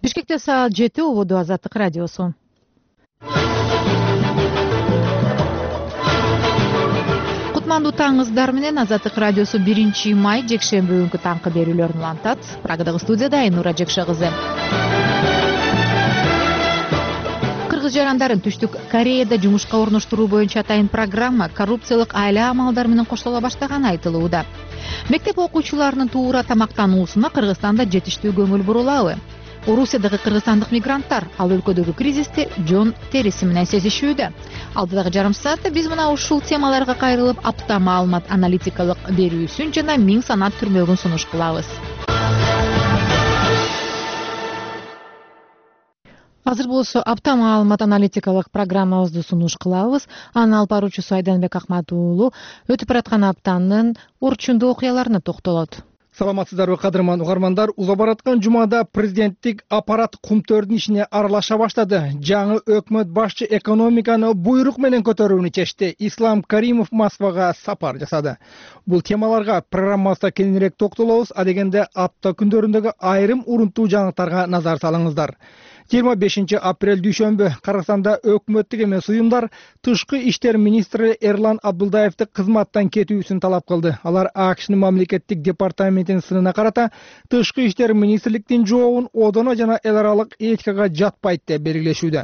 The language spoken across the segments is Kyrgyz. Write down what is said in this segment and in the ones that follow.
Бишкекте саат 7 убуду Азаттык радиосу. Кутмандуу таңыңыздар менен Азаттык радиосу 1 май жекшемби күнкү таңкы берүүлөрүн улантат. Прагадагы студияда Айнура Жекше кызы. Кыргыз жарандарын Түштүк Кореяда жумушка орноштуруу боюнча атайын программа коррупциялык айла амалдар менен коштола баштаганы айтылууда. Мектеп окуучуларынын туура тамактануусуна Кыргызстанда жетиштүү көңүл бурулабы? Орусиядагы кыргызстандык мигранттар ал өлкөдөгү кризисти жон териси менен сезишүүдө. Алдыдагы жарым саатта биз мына ушул темаларга кайрылып, апта маалымат аналитикалык берүүсүн жана миң санат түрмөгүн сунуш кылабыз. Азыр болсо апта маалымат аналитикалык программабызды сунуш кылабыз. Анын алып баруучусу Айданбек Акмат уулу өтүп бараткан аптанын орчундуу окуяларына токтолот. Саламатсыздарбы кадырман угармандар, уза бараткан жумада президенттик аппарат кумтөрдүн ишине аралаша баштады. Жаңы өкмөт башчы экономиканы буйрук менен көтөрүүнү чечти. Ислам Каримов Москвага сапар жасады. Бул темаларга программабызда кеңирээк токтолобуз, а дегенде апта күндөрүндөгү айрым урунтуу жаңылыктарга назар салыңыздар. 25 апрель дүйшөмбү Кыргызстанда өкмөттүк эмес уюмдар тышкы иштер министри Эрлан Абдулдаевди кызматтан кетүүсүн талап кылды. Алар АКШнын мамлекеттик департаментинин сынына карата тышкы иштер министрликтин жообун одоно жана эл аралык этикага жатпайт деп белгилешүүдө.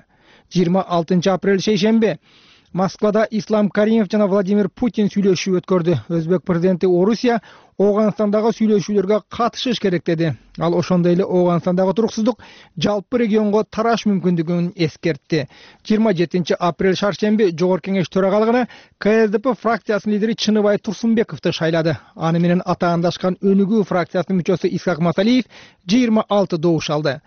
26 апрель шейшемби Москвада Ислам Каримов жана Владимир Путин сүйлөшүү өткөрдү. Өзбек президенти Орусия Оганстандагы сүйлөшүүлөргө катышыш керек деди. Ал ошондой эле Оганстандагы туруксуздук жалпы регионго тараш мүмкүндүгүн эскертти. 27 апрель шаршемби Жогорку Кеңеш төрагалыгына КСДП фракциясынын лидери Чыныбай Турсунбековду шайлады. Аны менен атаандашкан Өнүгүү фракциясынын мүчөсү Исхак Масалиев 26 добуш алды.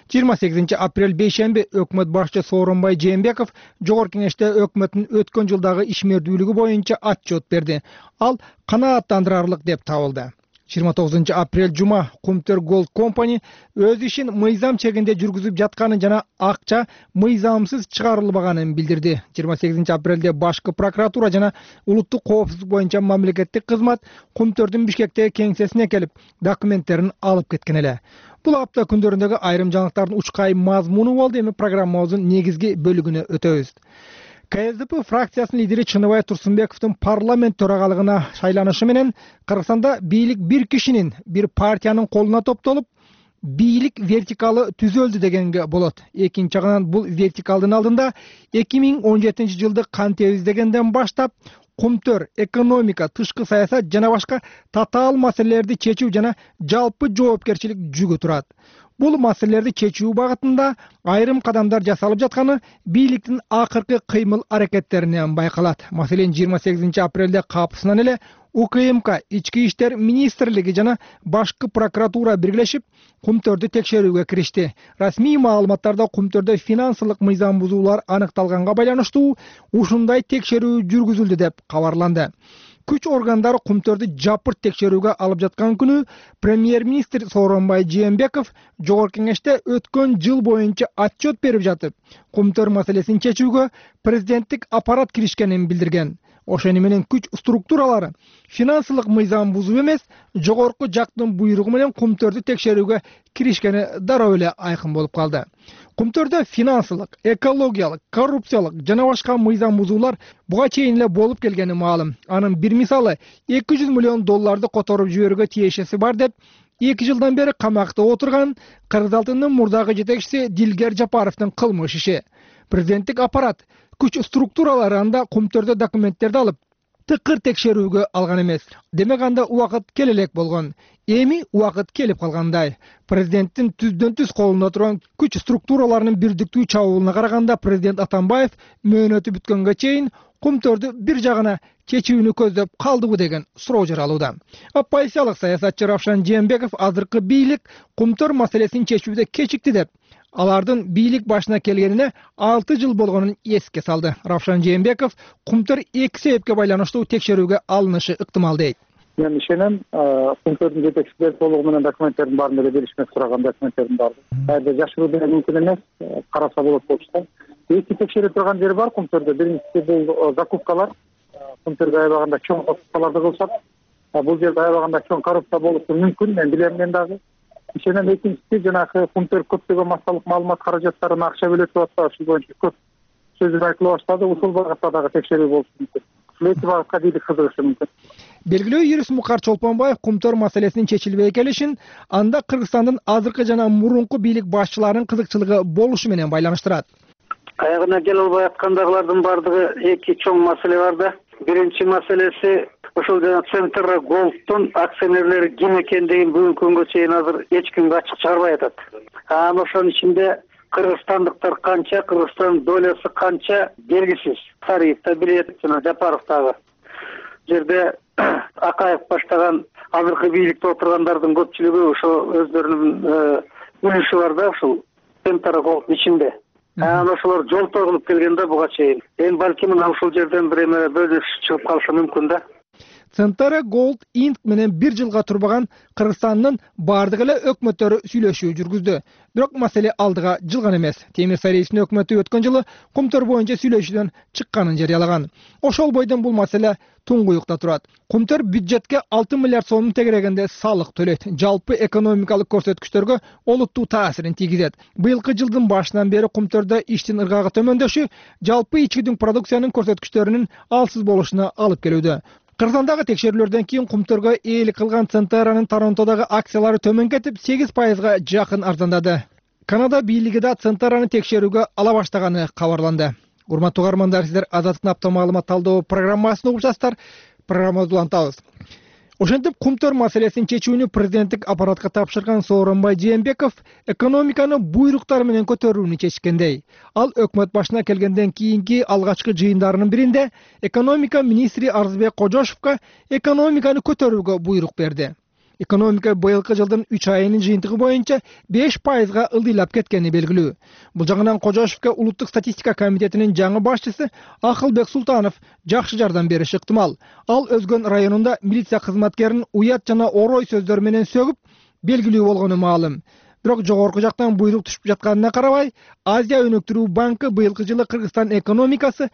28 апрель бейшемби өкмөт башчы Сооронбай Жээнбеков Жогорку Кеңеште өкмөттүн өткөн жылдагы ишмердүүлүгү боюнча отчет берди. Ал канааттандырарлык деп табылды. 29 апрель жума Кумтөр Gold Company өз ишин мыйзам чегинде жүргүзүп жатканын жана акча мыйзамсыз чыгарылбаганын билдирди. 28 апрелде башкы прокуратура жана улуттук коопсуздук боюнча мамлекеттик кызмат Кумтөрдүн Бишкектеги кеңсесине келип документтерин алып кеткен эле. Бул апта күндөрүндөгү айрым жаңылыктардын учкай мазмуну болду. Эми программабыздын негизги бөлүгүнө өтөбүз. КСДП фракциясынын лидери Чыныбай Турсунбековдун парламент төрагалыгына шайланышы менен Кыргызстанда бийлик бир кишинин, бир партиянын колуна топтолуп, бийлик вертикалы түзөлдү дегенге болот. Экинчи жагынан бул вертикалдын алдында 2017 жылды кантебиз дегенден баштап Кумтөр, экономика, тышкы саясат жана башка татаал маселелерди чечүү жана жалпы жоопкерчилик жүгү турат. Бул маселелерди чечүү багытында айрым кадамдар жасалып жатканы бийликтин акыркы кыймыл аракеттеринен байкалат. Маселен, 28 апрелде капысынан эле УКМК, Ички иштер министрлиги жана башкы прокуратура биргелешип Кумтөрдү текшерүүгө киришти. Расмий маалыматтарда Кумтөрдө финансылык мыйзам бузуулар аныкталганга байланыштуу ушундай текшерүү жүргүзүлдү деп кабарланды. Күч органдары Кумтөрдү жапырт текшерүүгө алып жаткан күнү премьер-министр Сооронбай Жээнбеков Жогорку Кеңеште өткөн жыл боюнча отчет берип жатып, Кумтөр маселесин чечүүгө президенттик аппарат киришкенин билдирген. Ошону менен күч структуралары финансылык мыйзам бузуу эмес, жогорку жактын буйругу менен Кумтөрдү текшерүүгө киришкени дароо эле айкын болуп калды. Кумтөрдө финансылык, экологиялык, коррупциялык жана башка мыйзам бузуулар буга чейин эле болуп келгени маалым. Анын бир мисалы 200 миллион долларды которуп жиберүүгө тиешеси бар деп 2 жылдан бери камакта отурган Кыргыз алтынынын мурдагы жетекчиси Дилгер Жапаровдун кылмыш иши. Президенттик аппарат күч структуралары анда Кумтөрдө документтерди алып, тыкыр текшерүүгө алган эмес. Демек анда убакыт келе элек болгон. Эми убакыт келип калгандай. Президенттин түздөн түз колунда турган күч структураларынын бирдиктүү чабуулуна караганда президент Атамбаев мөөнөтү бүткөнгө чейин Кумтөрдү бир жагына чечүүнү көздөп калдыбы деген суроо жаралууда. Оппозициялык саясатчы Равшан Жээнбеков азыркы бийлик Кумтөр маселесин чечүүдө кечикти деп, алардын бийлик башына келгенине 6 жыл болгонун эске салды. Равшан Жээнбеков Кумтөр 2 себепке байланыштуу текшерүүгө алынышы ыктымал дейт. Мен ишенем, Кумтөрдүн жетекчилери толугу менен документтердин баарын эле беришмек сураган документтердин баары. Кайда жашыруу менен мүмкүн эмес, караса болот болчу. Эки текшере турган жери бар Кумтөрдө. Биринчиси бул закупкалар. Кумтөргө аябаганда чоң закупкаларды кылышат. Бул жерде аябаганда чоң коррупция болушу мүмкүн, мен билем мен дагы. ишенем. Экинчиси жанагы фунттер көптөгөн массалык маалымат каражаттарына акча бөлөтүп атпак, ушул боюнча көп сөздөр айтыла баштады. Ушул багытта дагы текшерүү болушу мүмкүн. Эки багытка бийлик кызыгышы мүмкүн. Белгилүү юрист Мукар Чолпонбаев кумтөр маселесинин чечилбей келишин анда Кыргызстандын азыркы жана мурунку бийлик башчыларынын кызыкчылыгы болушу менен байланыштырат. Аягына келе албай аткандагылардын бардыгы эки чоң маселе бар да. Биринчи маселеси ошол жана Центр Голдтун акционерлери ким экендигин бүгүнкү күнгө чейин азыр эч кимге ачык чыгарбай атат. Анан ошонун ичинде кыргызстандыктар канча, Кыргызстандын долясы канча белгисиз. Сариев да билет, жана Жапаров дагы. Жерде Акаев баштаган азыркы бийликте отургандардын көпчүлүгү ошо өздөрүнүн үлүшү бар да ушул Центр Голдтун ичинде. Анан ошолор жолтоо кылып келгенде буга чейин. Эми балким мына ушул жерден бир эме бөлүш чыгып калышы мүмкүн да. Центр Голд Инк менен 1 жылга турбаган Кыргызстандын бардык эле өкмөттөрү сүйлөшүү жүргүздү. Бирок маселе алдыга жылган эмес. Темир Сариевдин өкмөтү өткөн жылы кумтөр боюнча сүйлөшүүдөн чыкканын жарыялаган. Ошол бойдон бул маселе туңгуюкта турат. Кумтөр бюджетке 6 миллиард сомдун тегерегинде салык төлөйт. Жалпы экономикалык көрсөткүчтөргө олуттуу таасирин тийгизет. Быйылкы жылдын башынан бери кумтөрдө иштин ыргагы төмөндөшү жалпы ички продукциянын көрсөткүчтөрүнүн алсыз болушуна алып келүүдө. Кыргызстандагы текшерүүлөрдөн кийин кумтөргө ээлик кылган Центранын Торонтодогу акциялары төмөн кетип 8%га жакын арзандады. Канада бийлиги да Центранын текшерүүгө ала баштаганы кабарланды. Урматтуу угармандар, сиздер Азаттык апта маалымат талдоо программасын угуп жатасыздар. Программабызды улантабыз. Ошентип кумтөр маселесин чечүүнү президенттик аппаратка тапшырган Сооронбай Жээнбеков экономиканы буйруктар менен көтөрүүнү чечкендей. Ал өкмөт башына келгенден кийинки алгачкы жыйындарынын биринде экономика министри Арзбек Кожошовго экономиканы көтөрүүгө буйрук берди. Экономика быйылкы жылдын 3 айынын жыйынтыгы боюнча 5%га ылдыйлап кеткени белгилүү. Бул жагынан Кожошовго улуттук статистика комитетинин жаңы башчысы Акылбек Султанов жакшы жардам бериши ыктымал. Ал Өзгөн районунда милиция кызматкерин уят жана орой сөздөр менен сөгүп белгилүү болгону маалым. Бирок жогорку жактан буйрук түшүп жатканына карабай, Азия өнүктүрүү банкы быйылкы жылы Кыргызстан экономикасы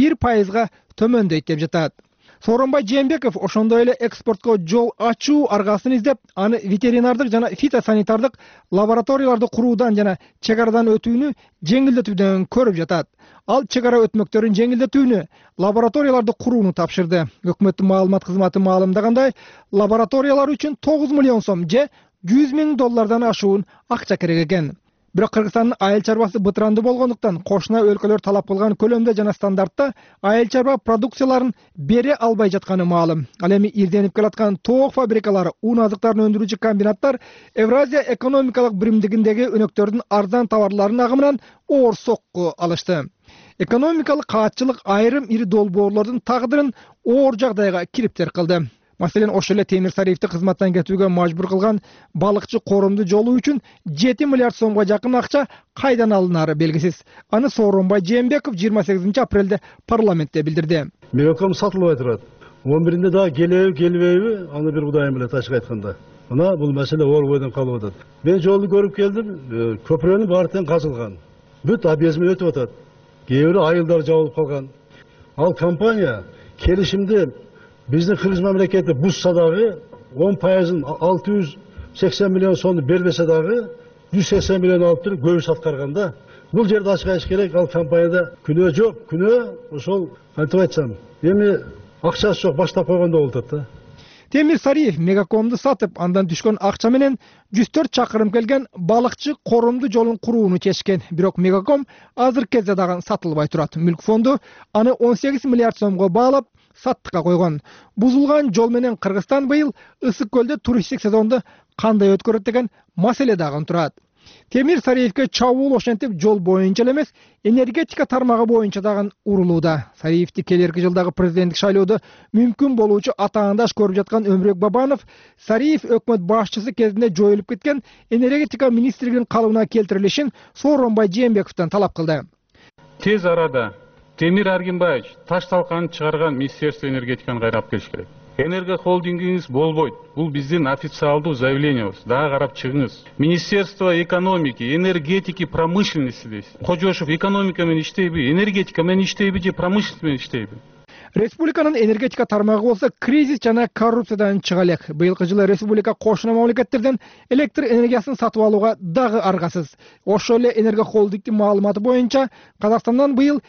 1%га төмөндөйт деп жатат. Сооронбай Жээнбеков ошондой эле экспортко жол ачуу аргасын издеп, аны ветеринардык жана фитосанитардык лабораторияларды куруудан жана чек арадан өтүүнү жеңилдетүүдөн көрүп жатат. Ал чек ара өтмөктөрүн жеңилдетүүнү, лабораторияларды курууну тапшырды. Өкмөттүн маалымат кызматы маалымдагандай, лабораториялар үчүн 9 миллион сом же $100 миң ашуун акча керек экен. Бирок Кыргызстандын айыл чарбасы бытыранды болгондуктан кошуна өлкөлөр талап кылган көлөмдө жана стандартта айыл чарба продукцияларын бере албай жатканы маалым. Ал эми ирденип келаткан тоок фабрикалары, ун азыктарын өндүрүүчү комбинаттар Евразия экономикалык биримдигиндеги өнөктөрдүн арзан товарларынын агымынан оор сокку алышты. Экономикалык каатчылык айрым ири долбоорлордун тагдырын оор жагдайга кириптер кылды. Маселен, ошол эле Темир Сариевди кызматтан кетүүгө мажбур кылган балыкчы коромду жолу үчүн 7 миллиард сомго жакын акча кайдан алынары белгисиз. Аны Сооронбай Жээнбеков 28 апрелде парламентте билдирди. Мегаком сатылбай турат. 11-inde дагы келбейби, аны бир Кудайым билет ачык айтканда. Мына бул маселе оор бойдон калып атат. Мен жолду көрүп келдим, көпүрөнүн баары тең казылган. Бүт объездме өтүп атат. Кээ бирөө айылдар жабылып калган. Ал компания келишимди биздин Кыргыз мамлекети бузса дагы 10%-ын 680 миллион сомду бербесе дагы 180 миллион алып туруп көбүс аткарганда, бул жерде ачык айтыш керек, ал компанияда күнөө жок. Күнөө ошол кантип айтсам, эми акчасы жок, баштап койгондо болуп атат да. Темир Сариев Мегакомду сатып, андан түшкөн акча менен 104 чакырым келген балыкчы коромду жолун курууну чечкен. Бирок Мегаком азыркы кезде дагы сатылбай турат. Мүлк фонду аны 18 миллиард сомго баалап саттыкка койгон. Бузулган жол менен Кыргызстан быйыл ысык көлдө туристтик сезонду кандай өткөрөт деген маселе дагы турат. Темир Сариевге чабуул ошентип жол боюнча эле эмес, энергетика тармагы боюнча дагы урулууда. Сариевди келерки жылдагы президенттик шайлоодо мүмкүн болуучу атаандаш көрүп жаткан Өмүрөк Бабанов Сариев өкмөт башчысы кезинде жоюлуп кеткен энергетика министрлигинин калыбына келтирилишин Сооронбай Жээнбековдон талап кылды. Тез арада Темир Аргимбаевич таш талканын чыгарган Министерство энергетиканы кайрап келиш керек. Энерго холдингиңиз болбойт. Бул биздин официалдуу заявлениябыз. Дагы карап чыгыңыз. Министерство экономики, энергетики, промышленности дейсиз. Кожошов экономика менен иштейби, энергетика менен иштейби же промышленность менен иштейби? Республиканын энергетика тармагы болсо кризис жана коррупциядан чыга элек. Быйылкы жылы республика кошуна мамлекеттерден электр энергиясын сатып алууга дагы аргасыз. Ошол эле Энерго холдингдин маалыматы боюнча Казакстандан быйыл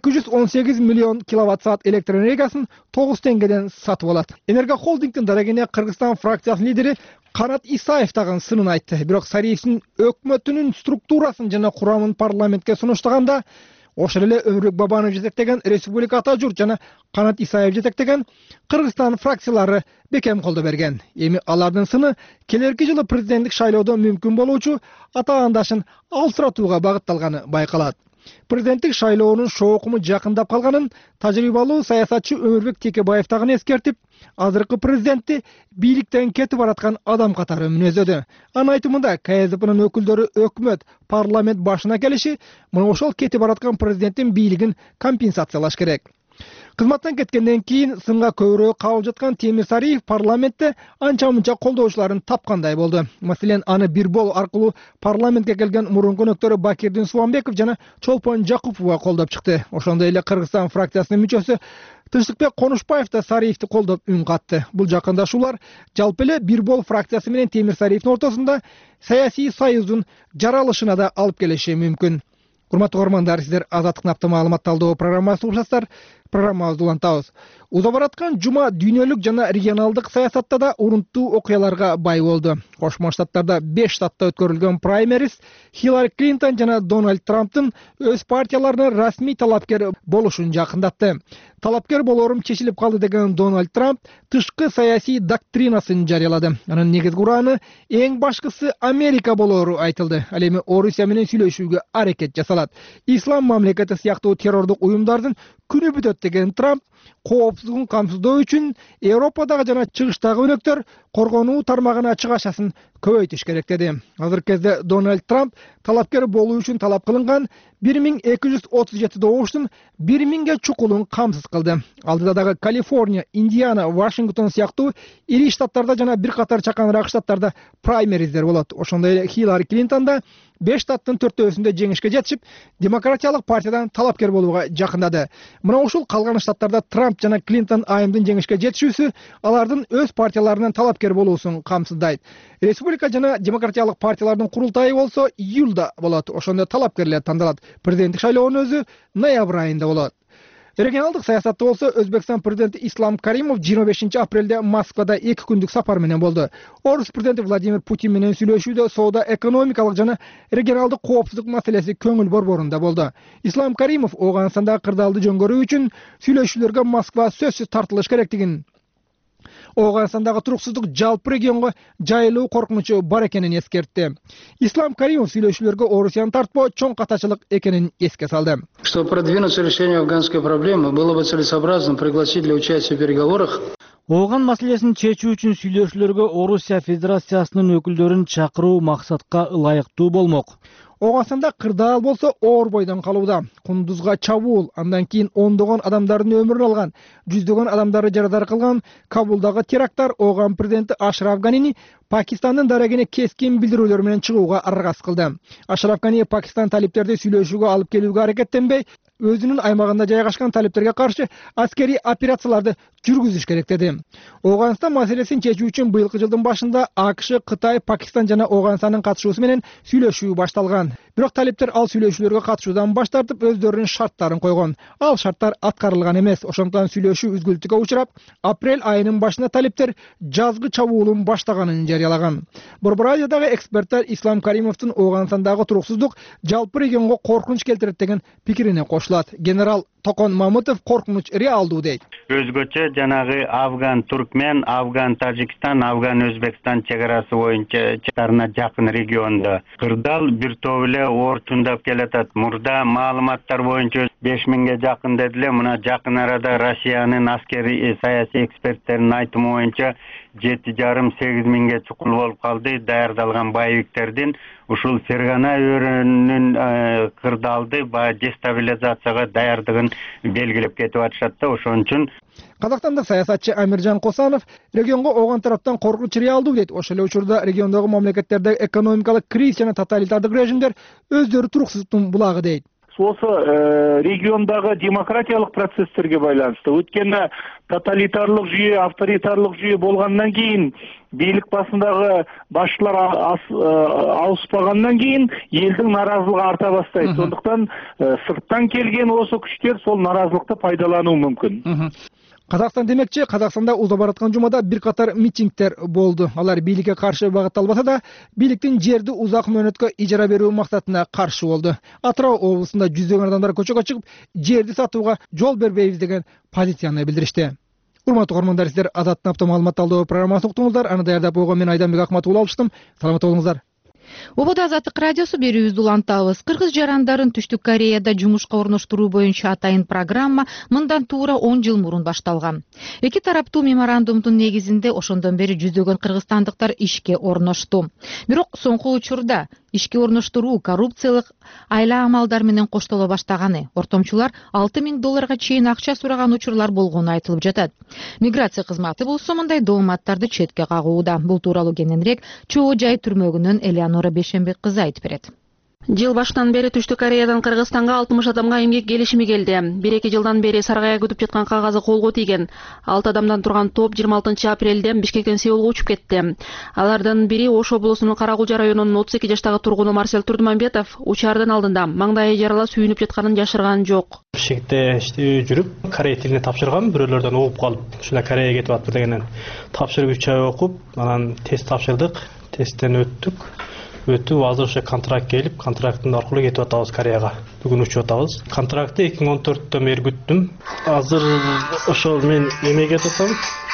218 миллион киловатт-саат электр энергиясын 9 теңгеден сатып алат. Энерго холдингдин дарегине Кыргызстан фракциясынын лидери Канат Исаев дагы сынын айтты. Бирок Сариевдин өкмөтүнүн структурасын жана курамын парламентке сунуштаганда ошол эле Өмүрбек Бабанов жетектеген Республика Ата журт жана Канат Исаев жетектеген Кыргызстан фракциялары бекем колдоо берген. Эми алардын сыны келерки жылы президенттик шайлоодо мүмкүн болуучу атаандашын алсыратууга багытталганы байкалат. Президенттик шайлоонун шоокуму жакындап калганын тажрыйбалуу саясатчы Өмүрбек Текебаев дагы эскертип, азыркы президентти бийликтен кетип бараткан адам катары мүнөздөдү. Анын айтымында КСДПнын өкүлдөрү өкмөт, парламент башына келиши мына ошол кетип бараткан президенттин бийлигин компенсациялаш керек. Кызматтан кеткенден кийин сынга көбүрөөк кабыл жаткан Темир Сариев парламентте анча-мунча колдоочуларын тапкандай болду. Маселен, аны бир бол аркылуу парламентке келген мурунку өнөктөрү Бакирдин Субанбеков жана Чолпон Жакупова колдоп чыкты. Ошондой эле Кыргызстан фракциясынын мүчөсү Тынчтыкбек Конушбаев да Сариевди колдоп үн катты. Бул жакындашуулар жалпы эле бир бол фракциясы менен Темир Сариевдин ортосунда саясий союздун жаралышына да алып келиши мүмкүн. Урматтуу көрөрмандар, сиздер Азаттык наптын маалымат талдоо программасын угушасыздар. Программабызды улантабыз. Уза бараткан жума дүйнөлүк жана регионалдык саясатта да урунттуу окуяларга бай болду. Кошмо Штаттарда 5 штатта өткөрүлгөн праймериз Хиллари Клинтон жана Дональд Трамптын өз партияларына расмий талапкер болушун жакындатты. Талапкер болорум чечилип калды деген Дональд Трамп тышкы саясий доктринасын жарыялады. Анын негизги ураны эң башкысы Америка болору айтылды. Ал эми Орусия менен сүйлөшүүгө аракет жасалат. Ислам мамлекети сыяктуу террордук уюмдардын күнү бүтөт деген Трамп коопсуздугун камсыздоо үчүн Европадагы жана чыгыштагы өнөктөр коргонуу тармагына чыгашасын көбөйтүш керек деди. Азыркы кезде Дональд Трамп талапкер болуу үчүн талап кылынган 1237 добуштун 1000ге чукулун камсыз кылды. Алдыда дагы Калифорния, Индиана, Вашингтон сыяктуу ири штаттарда жана бир катар чаканыраак штаттарда праймериздер болот. Ошондой эле Хиллари Клинтон да 5 штаттын 4-өсүндө жеңишке жетишип, демократиялык партиядан талапкер болууга жакындады. Мына ушул калган штаттарда Трамп жана Клинтон айымдын жеңишке жетишүүсү алардын өз партияларынан талапкер болуусун камсыздайт. Республика жана демократиялык партиялардын курултайы болсо июлда болот. Ошондо талапкерлер тандалат. Президенттик шайлоонун өзү ноябрь айында болот. Регионалдык саясатта болсо Өзбекстан президенти Ислам Каримов 25 апрелде Москвада 2 күндүк сапар менен болду. Орус президенти Владимир Путин менен сүйлөшүүдө соода, экономикалык жана регионалдык коопсуздук маселеси көңүл борборунда болду. Ислам Каримов Ооганстандагы кырдаалды жөнгөрүү үчүн сүйлөшүүлөргө Москва сөзсүз тартылыш керектигин, Ооганстандагы туруксуздук жалпы регионго жайылуу коркунучу бар экенин эскертти. Ислам Каримов сүйлөшүүлөргө Орусияны тартпоо чоң катачылык экенин эске салды. Чтобы продвинуться решению афганской проблемы, было бы целесообразно пригласить для участия в переговорах Ооган маселесин чечүү үчүн сүйлөшүүлөргө Орусия Федерациясынын өкүлдөрүн чакыруу максатка ылайыктуу болмок. Ооганстанда кырдаал болсо оор бойдон калууда. Кундузга чабуул, андан кийин ондогон адамдардын өмүрүн алган, жүздөгөн адамдарды жарадар кылган Кабулдагы теракттар Ооган президенти Ашраф Ганини Пакистандын дарегине кескин билдирүүлөр менен чыгууга аргасыз кылды. Ашраф Гани Пакистан талиптерди сүйлөшүүгө алып келүүгө аракеттенбей, өзүнүн аймагында жайгашкан талиптерге каршы аскерий операцияларды жүргүзүш керек деди. Ооганстан маселесин чечүү үчүн быйылкы жылдын башында АКШ, Кытай, Пакистан жана Ооганстандын катышуусу менен сүйлөшүү башталган. Бирок талиптер ал сүйлөшүүлөргө катышуудан баш тартып, өздөрүнүн шарттарын койгон. Ал шарттар аткарылган эмес. Ошондуктан сүйлөшүү үзгүлтүккө учурап, апрель айынын башында талиптер жазгы чабуулун баштаганын жарыялаган. Борбор Азиядагы эксперттер Ислам Каримовдун Ооганстандагы туруксуздук жалпы регионго коркунуч келтирет деген пикирине кошулат. Генерал Токон Мамытов коркунуч реалдуу дейт. Өзгөчө жанагы Афган Туркмен, Афган Тажикстан, Афган Өзбекстан чегарасы боюнча чарына жакын региондо кырдаал бир топ эле ортундап келатат. Мурда маалыматтар боюнча 5000ге жакын дедиле. Мына жакын арада Россиянын аскери саясий эксперттеринин айтымы боюнча 7,5-8 миңге чукул болуп калды. Даярдалган боевиктердин ушул Фергана өрүнүн кырдаалды дестабилизацияга даярдыгын белгилеп кетип атышат да. Ошон үчүн Казакстандык саясатчы Амиржан Косанов регионго Ооган тараптан коркунуч реалдуу дейт. Ошол эле учурда региондогу мамлекеттерде экономикалык кризис жана тоталитардык режимдер өздөрү туруксуздуктун булагы дейт. осы региондагы демократиялык процесстерге байланыштуу. Өткені тоталитарлык жүйө, авторитарлык жүйө болгондон кийин, бийлик басындагы башчылар ауыспагандан кийин элдин наразылыгы арта баштайт. Сондуктан сырттан келген осы күчтер сол наразылыкты пайдалануу мүмкүн. Казакстан демекчи, Казакстанда уза бараткан жумада бир катар митингдер болду. Алар бийликке каршы багытталбаса да, бийликтин жерди узак мөөнөткө ижара берүү максатына каршы болду. Атырау облусунда жүздөгөн адамдар көчөгө чыгып, жерди сатууга жол бербейбиз деген позицияны билдиришти. Урматтуу көрөрмандар, сиздер Азаттын апта маалымат талдоо программасын уктуңуздар. Аны даярдап койгон мен Айданбек Акматов алыштым. Саламат болуңуздар. Убада Азаттык радиосу берүүбүздү улантабыз. Кыргыз жарандарын Түштүк Кореяда жумушка орноштуруу боюнча атайын программа мындан туура 10 жыл мурун башталган. Эки тараптуу меморандумдун негизинде ошондон бери жүздөгөн кыргызстандыктар ишке орношту. Бирок соңку учурда ишке орноштуруу коррупциялык айла амалдар менен коштоло баштаганы, ортомчулар $6,000 чейин акча сураган учурлар болгону айтылып жатат. Миграция кызматы болсо мындай дооматтарды четке кагууда. Бул тууралуу кененирээк Чоо жай түрмөгүнөн Элеонора Бешенбек кызы айтып берет. Жыл башынан бери Түштүк Кореядан Кыргызстанга 60 адамга эмгек келишими келди. 1-2 жылдан бери саргая күтүп жаткан кагазы колго тийген. 6 адамдан турган топ 26 апрелде Бишкектен Сеулга учуп кетти. Алардын бири Ош облусунун Карагулжа районунун 32 жаштагы тургуну Марсель Турдумамбетов учардын алдында маңдайы жарала сүйүнүп жатканын жашырган жок. Бишкекте жүрүп, корей тилине тапшырган, бирөөлөрдөн угуп калып, ушуна Кореяга кетип атып дегенен тапшырып 3 ай окуп, анан тест тапшырдык, тесттен өттүк. Өтүп, азыр ошо контракт келип, контракттын аркылуу кетип атабыз Кореяга. Бүгүн учуп атабыз. Контрактты 2014-төн бери күттүм. Азыр ошол мен эмеге кетсем,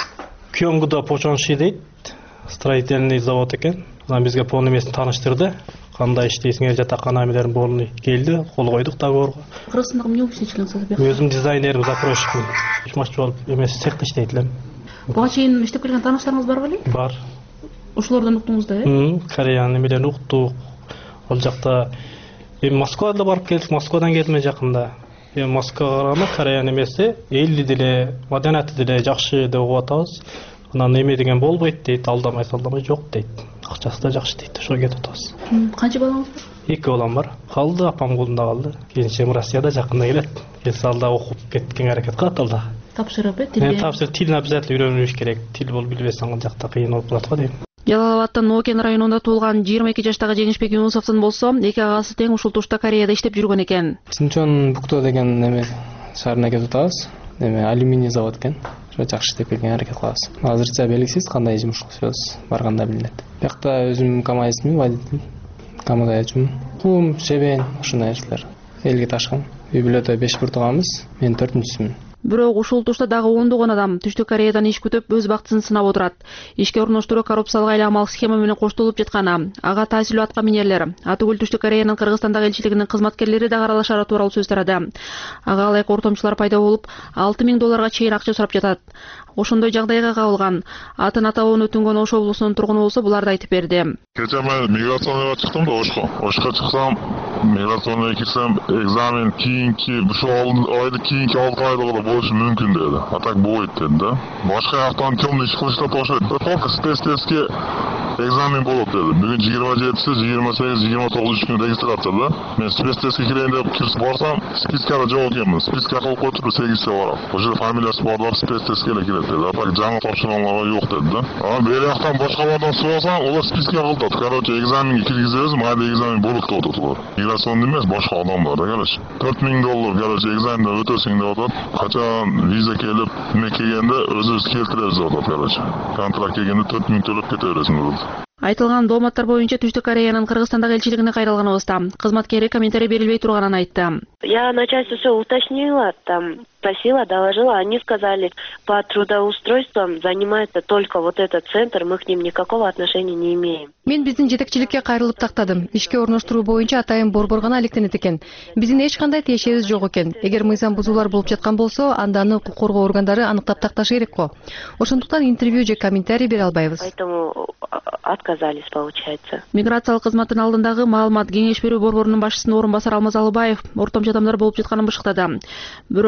Кёнгуда Почонши дейт, строительный завод экен. Анан бизге полный эмесин тааныштырды. Кандай иштейсиңер, жатакана эмелерин баарын келди, кол койдук договорго. Кыргызстанда эмне болуп иштечүлөрсүз? Өзүм дизайнерим, закройщикмин. Ишмачы болуп эмес цехте иштейт элем. Буга чейин иштеп келген тааныштарыңыз бар беле? Бар. Ошолордон уктуңуз да, э? Кореянын эмелерин уктук. Ал жакта Москвада барып келдик, Москвадан келдим жакында. Москвага караганда Кореянын эмеси элди деле, маданияты деле жакшы деп угуп атабыз. Анан эме деген болбойт дейт, алдамай жок дейт. Акчасы да жакшы дейт, ошого кетип атабыз. Канча балаңыз бар? 2 балам бар. Калды, апам колунда калды. Келинчегим Россияда жакында келет. Келсе алда окуп кеткенге аракет кылат алда. Тапшырып, тилге. Тапшырып, тилин обязательно үйрөнүш керек. Тил болуп билбесең ал жакта кыйын болуп калат го дейм. Жалал-Абадтын Нокен районунда туулган 22 жаштагы Жеңишбек Юнусовдун болсо, эки агасы тең ушул тушта Кореяда иштеп жүргөн экен. Синчон Букто деген эме шаарына кетип атабыз. Эме алюминий завод экен. Ошо жакшы иштеп келгенге аракет кылабыз. Азырча белгисиз кандай жумуш кылышабыз, барганда билинет. Биякта өзүм КамАЗчымын, водитель. КамАЗчымын. Кум, шебен, ушундай нерселер. Элге ташкан. Үй бүлөдө 5 буртуганбыз, мен 4-сүмүн. Бирок ушул тушта дагы ондогон адам Түштүк Кореядан иш күтүп өз бактысын сынап отурат. Ишке орноштуруу коррупциялык айламалык схема менен коштолуп жатканы, ага таасирлүү атка минерлер, атүгүл Түштүк Кореянын Кыргызстандагы элчилигинин кызматкерлери да аралашары тууралуу сөз тарады. Ага ылайык ортомчулар пайда болуп, $6,000 чейин акча сурап жатат. Ошондой жагдайга кабылган атын атабын өтүнгөн Ош облусунун тургуну болсо буларды айтып берди. Кече мен миграционныйга чыктым да Ошко чыксам, миграционныйга кирсем, экзамен кийинки ушул айды кийинки 6 айда болушу мүмкүн деди. А так болбойт деди да. Башка жактан темный иш кылыштат окшойт. Только спецтестке экзамен болот деди. Бүгүн 27-си, 28, 29 күн регистрация да. Мен спецтестке кирейин деп кирсип барсам, спискада жок экенмин. Списка кылып коюптур, сегизче барам. Ошо фамилиясы бар да, спецтестке эле кирет деди. А так жаңы тапшырганларга жок деди да. Анан бери жактан башкалардан сурасаң, олар списке кылдырат. Короче, экзаменге киргизебиз, майда экзамен болот деп атат улар. Миграционный эмес, башка адамдар да, короче. $4,000, короче, экзаменден өтөсүң деп атат. Качан виза келип, эме келгенде өзүбүз келтиребиз деп атат, короче. Контракт келгенде $4,000 төлөп кете бересиң деп атат. Айтылган дооматтар боюнча Түштүк Кореянын Кыргызстандагы элчилигине кайрылганыбызда кызматкери комментарий берилбей турганын айтты. Я начальство все уточнила, там спросила, доложила, они сказали, по трудоустройствам занимается только вот этот центр, мы к ним никакого отношения не имеем. Мен биздин жетекчиликке кайрылып тактадым. Ишке орноштуруу боюнча атайын борбор гана алектенет экен. Биздин эч кандай тиешебиз жок экен. Эгер мыйзам бузуулар болуп жаткан болсо, анда аны укук коргоо органдары аныктап такташы керек го. Ошондуктан интервью же комментарий бере албайбыз. Поэтому отказались, получается. Миграциялык кызматтын алдындагы маалымат кеңеш берүү борборунун башчысынын орун басары Алмаз Алыбаев ортомчу адамдар болуп жатканын бышыктады. Бирок аларга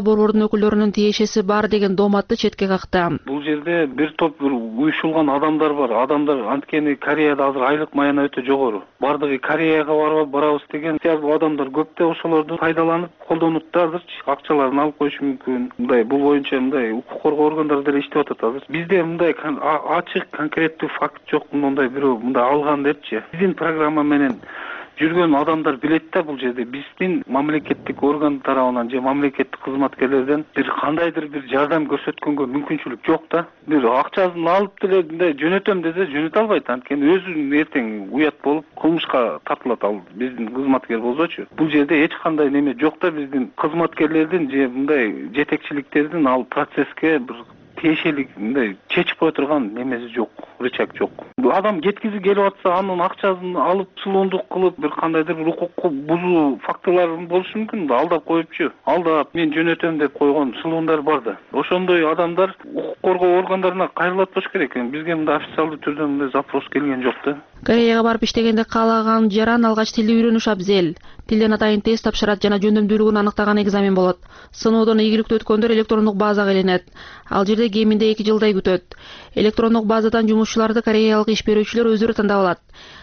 борбордун өкүлдөрүнүн тиешеси бар деген дооматты четке какты. Бул жерде бир топ уюшулган адамдар бар. Адамдар анткени Кореяда азыр айлык маяна өтө жогору. Бардыгы Кореяга барабыз деген сыяктуу адамдар көп да ошолорду пайдаланып колдонуп да азырчы акчаларын алып коюшу мүмкүн. Мындай бул боюнча мындай укук коргоо органдары деле иштеп атат азыр. Бизде мындай ачык конкреттүү факт жок, мындай бирөө мындай алган депчи. Биздин программа менен жүргөн адамдар билет да бул жерде биздин мамлекеттик орган тарабынан же мамлекеттик кызматкерлерден бир кандайдыр бир жардам көрсөткөнгө мүмкүнчүлүк жок да. Бир акчасын алып деле мындай жөнөтөм десе жөнөтө албайт. Анткени өзү эртең уят болуп кылмышка тартылат ал биздин кызматкер болсочу. Бул жерде эч кандай неме жок да, биздин кызматкерлердин же мындай жетекчиликтердин ал процесске бир тиешелик мындай чечип кое турган немеси жок, рычаг жок. Адам кеткизи келип атса, анын акчасын алып сулуундук кылып, бир кандайдыр бир укукку бузуу фактылары болушу мүмкүн да, алдап коюпчу. Алдап мен жөнөтөм деп койгон сулуундар бар да. Ошондой адамдар укук коргоо органдарына кайрылат болуш керек. Бизге мындай официалдуу түрдө мындай запрос келген жок да. Кореяга барып иштегенде каалаган жаран алгач тилди үйрөнүш абзел. Тилден атайын тест тапшырат жана жөндөмдүүлүгүн аныктаган экзамен болот. Сыноодон ийгиликтүү өткөндөр электрондук базага иленет. Ал жерде кеминде 2 жылдай күтөт. Электрондук базадан жумушчуларды кореялык иш берүүчүлөр өздөрү тандап алат.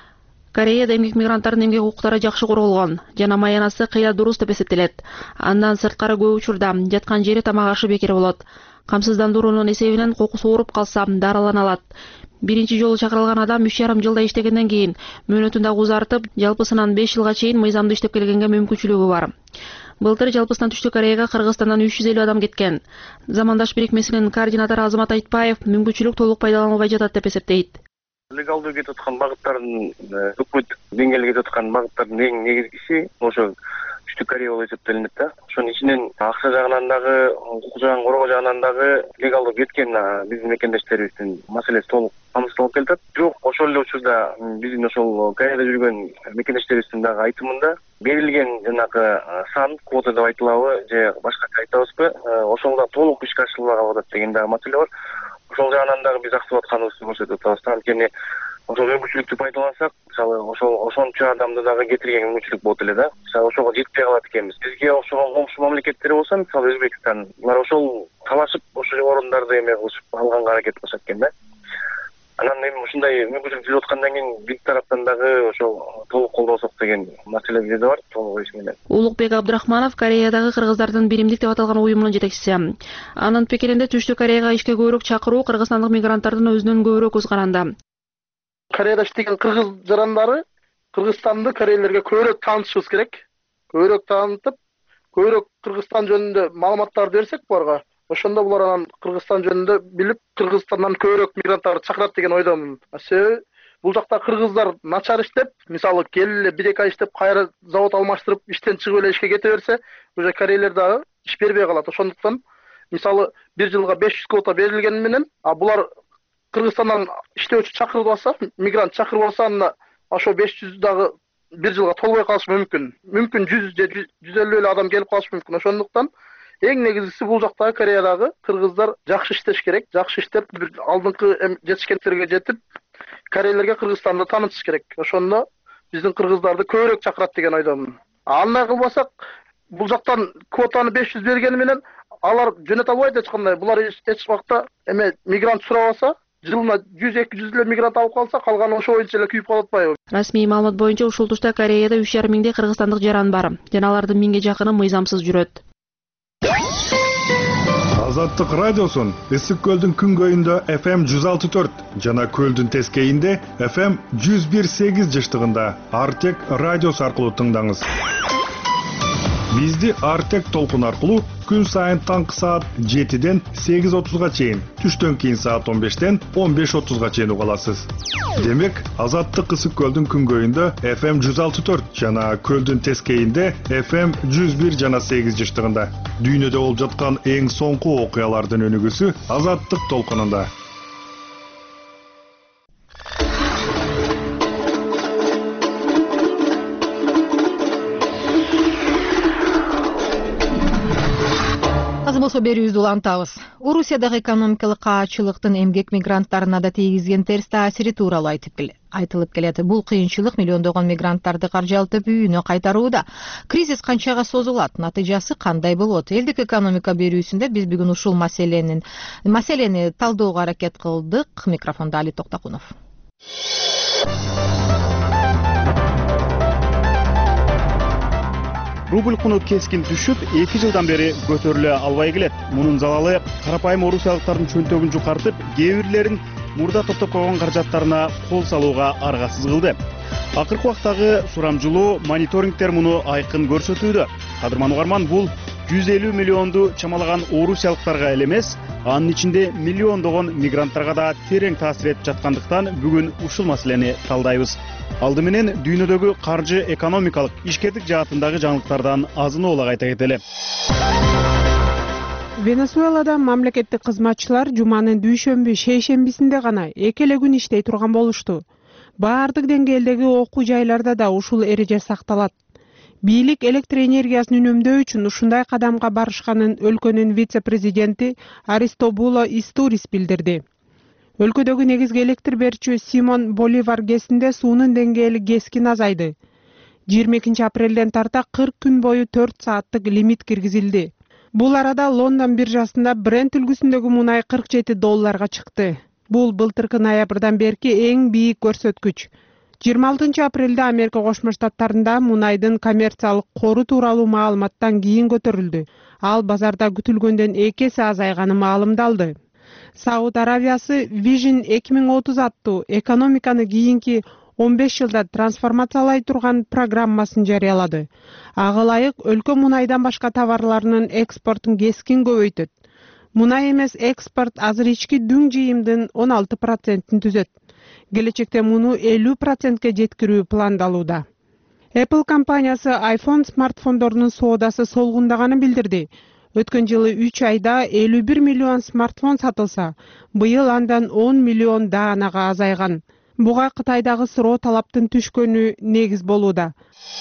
Кореяда эмгек мигранттардын эмгек укуктары жакшы корголгон жана маянасы кыйла дурус деп эсептелет. Андан сырткары көп учурда жаткан жери тамак ашы бекер болот. Камсыздандыруунун эсебинен кокусу ооруп калса дарылана алат. Биринчи жолу чакырылган адам 3,5 жылда иштегенден кийин мөөнөтүн дагы узартып, жалпысынан 5 жылга чейин мыйзамдуу иштеп келгенге мүмкүнчүлүгү бар. Былтыр жалпысынан Түштүк Кореяга Кыргызстандан 350 адам кеткен. Замандаш бирикмесинин координатору Азамат Айтбаев мүмкүнчүлүк толук пайдаланылбай жатат деп эсептейт. Легалдуу кетип аткан багыттардын өкмөттүк деңгээлде кетип аткан багыттардын эң негизгиси ошо Түштүк Корея болуп эсептелинет да. Ошонун ичинен акча жагынан дагы, укук жагын коргоо жагынан дагы легалдуу кеткен биздин мекендештерибиздин маселеси толук камсыздалып келатат. Бирок ошол эле учурда биздин ошол Кореяда жүргөн мекендештерибиздин дагы айтымында берилген жанагы сан квота деп айтылабы же башкача айтабызбы, ошол да толук ишке ашырылбаган атат деген дагы маселе бар. Ошол жагынан дагы биз актып атканыбызды көрсөтүп атабыз. Анткени ошол мүмкүнчүлүктү пайдалансак, мисалы ошончо адамды дагы кетирген мүмкүнчүлүк болот эле да. Мисалы ошого жетпей калат экенбиз. Бизге окшогон комшу мамлекеттер болсо, мисалы Өзбекстан, булар ошол талашып ошол орондорду эме кылышып алганга аракет кылышат экен да. Анан эми ушундай мүмкүнчүлүк жүрүп аткандан кийин биз тараптан дагы ошол толук колдосок деген маселе бизде бар, толук иш менен. Улукбек Абдрахманов Кореядагы кыргыздардын биримдик деп аталган уюмунун жетекчиси. Анын пикиринде Түштүк Кореяга ишке көбүрөөк чакыруу кыргызстандык мигранттардын өзүнөн көбүрөөк көз каранды. Кореяда иштеген кыргыз жарандары Кыргызстанды корейлерге көбүрөөк таанытышыбыз керек. Көбүрөөк таанытып, көбүрөөк Кыргызстан жөнүндө маалыматтарды берсек буларга, ошондо булар анан Кыргызстан жөнүндө билип, Кыргызстандан көбүрөөк мигранттарды чакырат деген ойдомун. Себеби бул жакта кыргыздар начар иштеп, мисалы келип эле 1-2 ай иштеп, кайра завод алмаштырып, иштен чыгып эле ишке кете берсе, уже корейлер дагы иш бербей калат. Ошондуктан мисалы 1 жылга 500 квота берилгени менен, булар Кыргызстандан иштөөчү чакырып алса, мигрант чакырып алса, анда ошо 500 дагы 1 жылга толбой калышы мүмкүн. Мүмкүн 100 же 150 эле адам келип калышы мүмкүн. Ошондуктан эң негизгиси бул жактагы Кореядагы кыргыздар жакшы иштеш керек. Жакшы иштеп, бир алдыңкы жетишкендерге жетип, корейлерге Кыргызстанды таанытыш керек. Ошондо биздин кыргыздарды көбүрөөк чакырат деген ойдомун. Андай кылбасак, бул жактан квотаны 500 бергени менен алар жөнөтө албайт эч кандай. Булар эч убакта мигрант сурап алса, жылына 100-200 эле мигрант алып калса, калганы ошо боюнча эле күйүп калып атпайбы? Расмий маалымат боюнча ушул тушта Кореяда 3,5 миңдей кыргызстандык жаран бар. Жана алардын 1000ге жакыны мыйзамсыз жүрөт. Азаттык радиосун Ысык көлдүн күнгөйүндө FM 106.4 жана көлдүн тескейинде FM 101.8 жыштыгында Артек радиосу аркылуу тыңдаңыз. Бизди Артек толкун аркылуу күн сайын таңкы саат 7ден 8:30га чейин, түштөн кийин саат 15ден 15:30га чейин уга аласыз. Демек, Азаттык Ысык көлдүн күнгөйүндө FM 106.4 жана көлдүн тескейинде FM 101 жана 8 жыштыгында. Дүйнөдө болуп жаткан эң соңку окуялардын өнүгүүсү Азаттык толкунунда. Азыр болсо берүүбүздү улантабыз. Орусиядагы экономикалык каачылыктын эмгек мигранттарына да тийгизген терс таасири тууралуу айтылып келет. Бул кыйынчылык миллиондогон мигранттарды каржылтып үйүнө кайтарууда. Кризис канчага созулат, натыйжасы кандай болот? Элдик экономика берүүсүндө биз бүгүн ушул маселени талдөөгө аракет кылдык. Микрофондо Али Токтакунов. Рубль куну кескин түшүп, 2 жылдан бери көтөрүлө албай келет. Мунун залалы карапайым орусиялыктардын чөнтөгүн жукартып, кээ бирлерин мурда топтоп койгон каражаттарына кол салууга аргасыз кылды. Акыркы убактагы сурамжылоо, мониторингтер муну айкын көрсөтүүдө. Кадырман угарман, бул 150 миллионду чамалаган орусиялыктарга эле эмес, анын ичинде миллиондогон мигранттарга да терең таасир этип жаткандыктан бүгүн ушул маселени талдайбыз. Алды менен дүйнөдөгү каржы экономикалык ишкердик жаатындагы жаңылыктардан азын оолак айта кетели. Венесуэлада мамлекеттик кызматчылар жуманын дүйшөмбү шейшембисинде гана 2 эле күн иштей турган болушту. Баардык деңгээлдеги окуу жайларда да ушул эреже сакталат. Бийлик электр энергиясын үнөмдөө үчүн ушундай кадамга барышканын өлкөнүн вице-президенти Аристобуло Истурис билдирди. Өлкөдөгү негизги электр берүүчү Симон Боливар ГЭСинде суунун деңгээли кескин азайды. 22 апрелден тарта 40 күн бою 4 сааттык лимит киргизилди. Бул арада Лондон биржасында Brent үлгүсүндөгү мунай $47 чыкты. Бул былтыркы ноябрдан берки эң бийик көрсөткүч. 26 апрелде Америка Кошмо Штаттарында мунайдын коммерциялык кору тууралуу маалыматтан кийин көтөрүлдү. Ал базарда күтүлгөндөн 2 эсе азайганы маалымдалды. Сауд Аравиясы Vision 2030 аттуу экономиканы кийинки 15 жылда трансформациялай турган программасын жарыялады. Ага ылайык өлкө мунайдан башка товарларынын экспортун кескин көбөйтөт. Мунай эмес экспорт азыр ички дүң жыйымдын 16%-ин түзөт. Келечекте муну 50%-ке жеткирүү пландалууда. Apple компаниясы iPhone смартфондорунун соодасы солгундаганы билдирди. Өткөн жылы 3 айда 51 миллион смартфон сатылса, быйыл андан 10 миллион даанага азайган. Буга Кытайдагы суроо талаптын түшкөнү негиз болууда.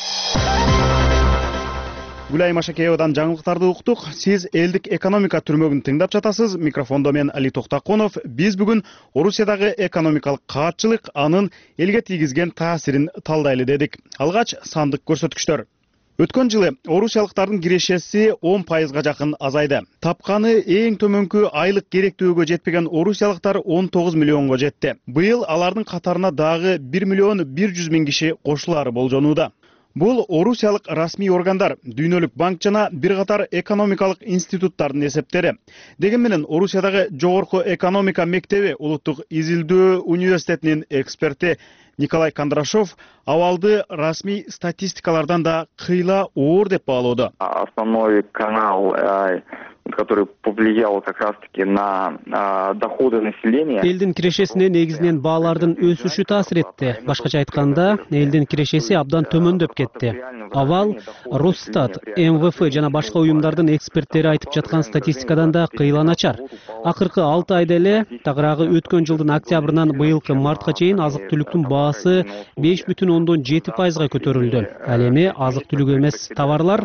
Гүлай Машакеевадан жаңылыктарды уктук. Сиз элдик экономика түрмөгүн тыңдап жатасыз. Микрофондо мен Али Токтакунов. Биз бүгүн Орусиядагы экономикалык каатчылык анын элге тийгизген таасирин талдайлы дедик. Алгач сандык көрсөткүчтөр. Өткөн жылы орусиялыктардын кирешеси 10%га жакын азайды. Тапканы эң төмөнкү айлык керектүүгө жетпеген орусиялыктар 19 миллионго жетти. Быйыл алардын катарына дагы 1 миллион 100 миң киши кошулаары болжонууда. Бул орусиялык расмий органдар, Дүйнөлүк банк жана бир катар экономикалык институттардын эсептери. Деген менен Орусиядагы жогорку экономика мектеби Улуттук изилдөө университетинин эксперти Николай Кондрашов абалды расмий статистикалардан да кыйла оор деп баалоодо. Основной канал, который повлиял как раз-таки на доходы населения. Элдин кирешесине негизинен баалардын өсүшү таасир этти. Башкача айтканда, элдин кирешеси абдан төмөндөп кетти. Абал Росстат, МВФ жана башка уюмдардын эксперттери айтып жаткан статистикадан да кыйла начар. Акыркы 6 айда эле тагыраагы өткөн жылдын октябрынан быйылкы мартка чейин азык-түлүктүн баасы 5,7%га көтөрүлдү. Ал эми азык-түлүк эмес товарлар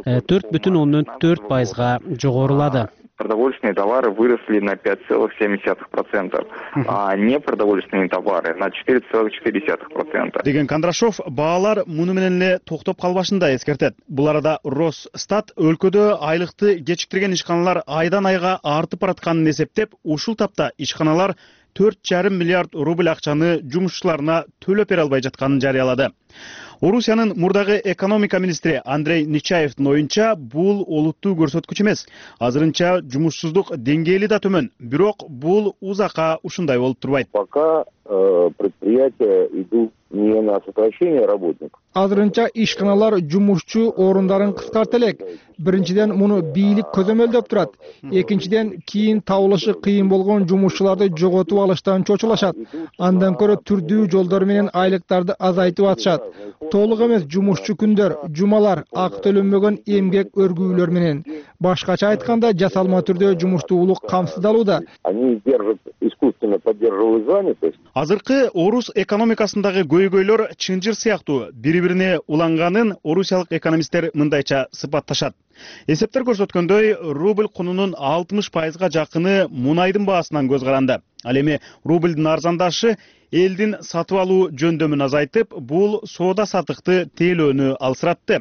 4,4%га жогорулады. Продовольственные товары выросли на 5,7%, а непродовольственные товары на 4,4%. Деген Кондрашов баалар муну менен эле токтоп калбашында эскертет. Бул арада Росстат өлкөдө айлыкты кечиктирген ишканалар айдан айга артып баратканын эсептеп, ушул тапта ишканалар 4,5 миллиард рубль акчаны жумушчуларына төлөп бере албай жатканын жарыялады. Орусиянын мурдагы экономика министри Андрей Нечаевдин оюнча, бул олуттуу көрсөткүч эмес. Азырынча жумушсуздук деңгээли да төмөн, бирок бул узакка ушундай болуп турбайт. Пока предприятия идут не на сокращение работников. Азырынча ишканалар жумушчу орундарын кыскарта элек. Биринчиден муну бийлик көзөмөлдөп турат. Экинчиден кийин табылышы кыйын болгон жумушчуларды жоготуп алыштан чочулашат. Андан көрө түрдүү жолдор менен айлыктарды азайтып атышат. Толук эмес жумушчу күндөр, жумалар, ак төлөнбөгөн эмгек өргүүлөр менен. Башкача айтканда жасалма түрдө жумуштуулук камсыздалууда. Они держат, искусственно поддерживают занятость. Азыркы орус экономикасындагы көйгөйлөр чынжыр сыяктуу бири-бирине уланганын орусиялык экономисттер мындайча сыпатташат. Эсептер көрсөткөндөй, рубль кунунун 60%га жакыны мунайдын баасынан көз каранды. Ал эми рубльдин арзандашы элдин сатып алуу жөндөмүн азайтып, бул соода саттыкты тейлөөнү алсыратты.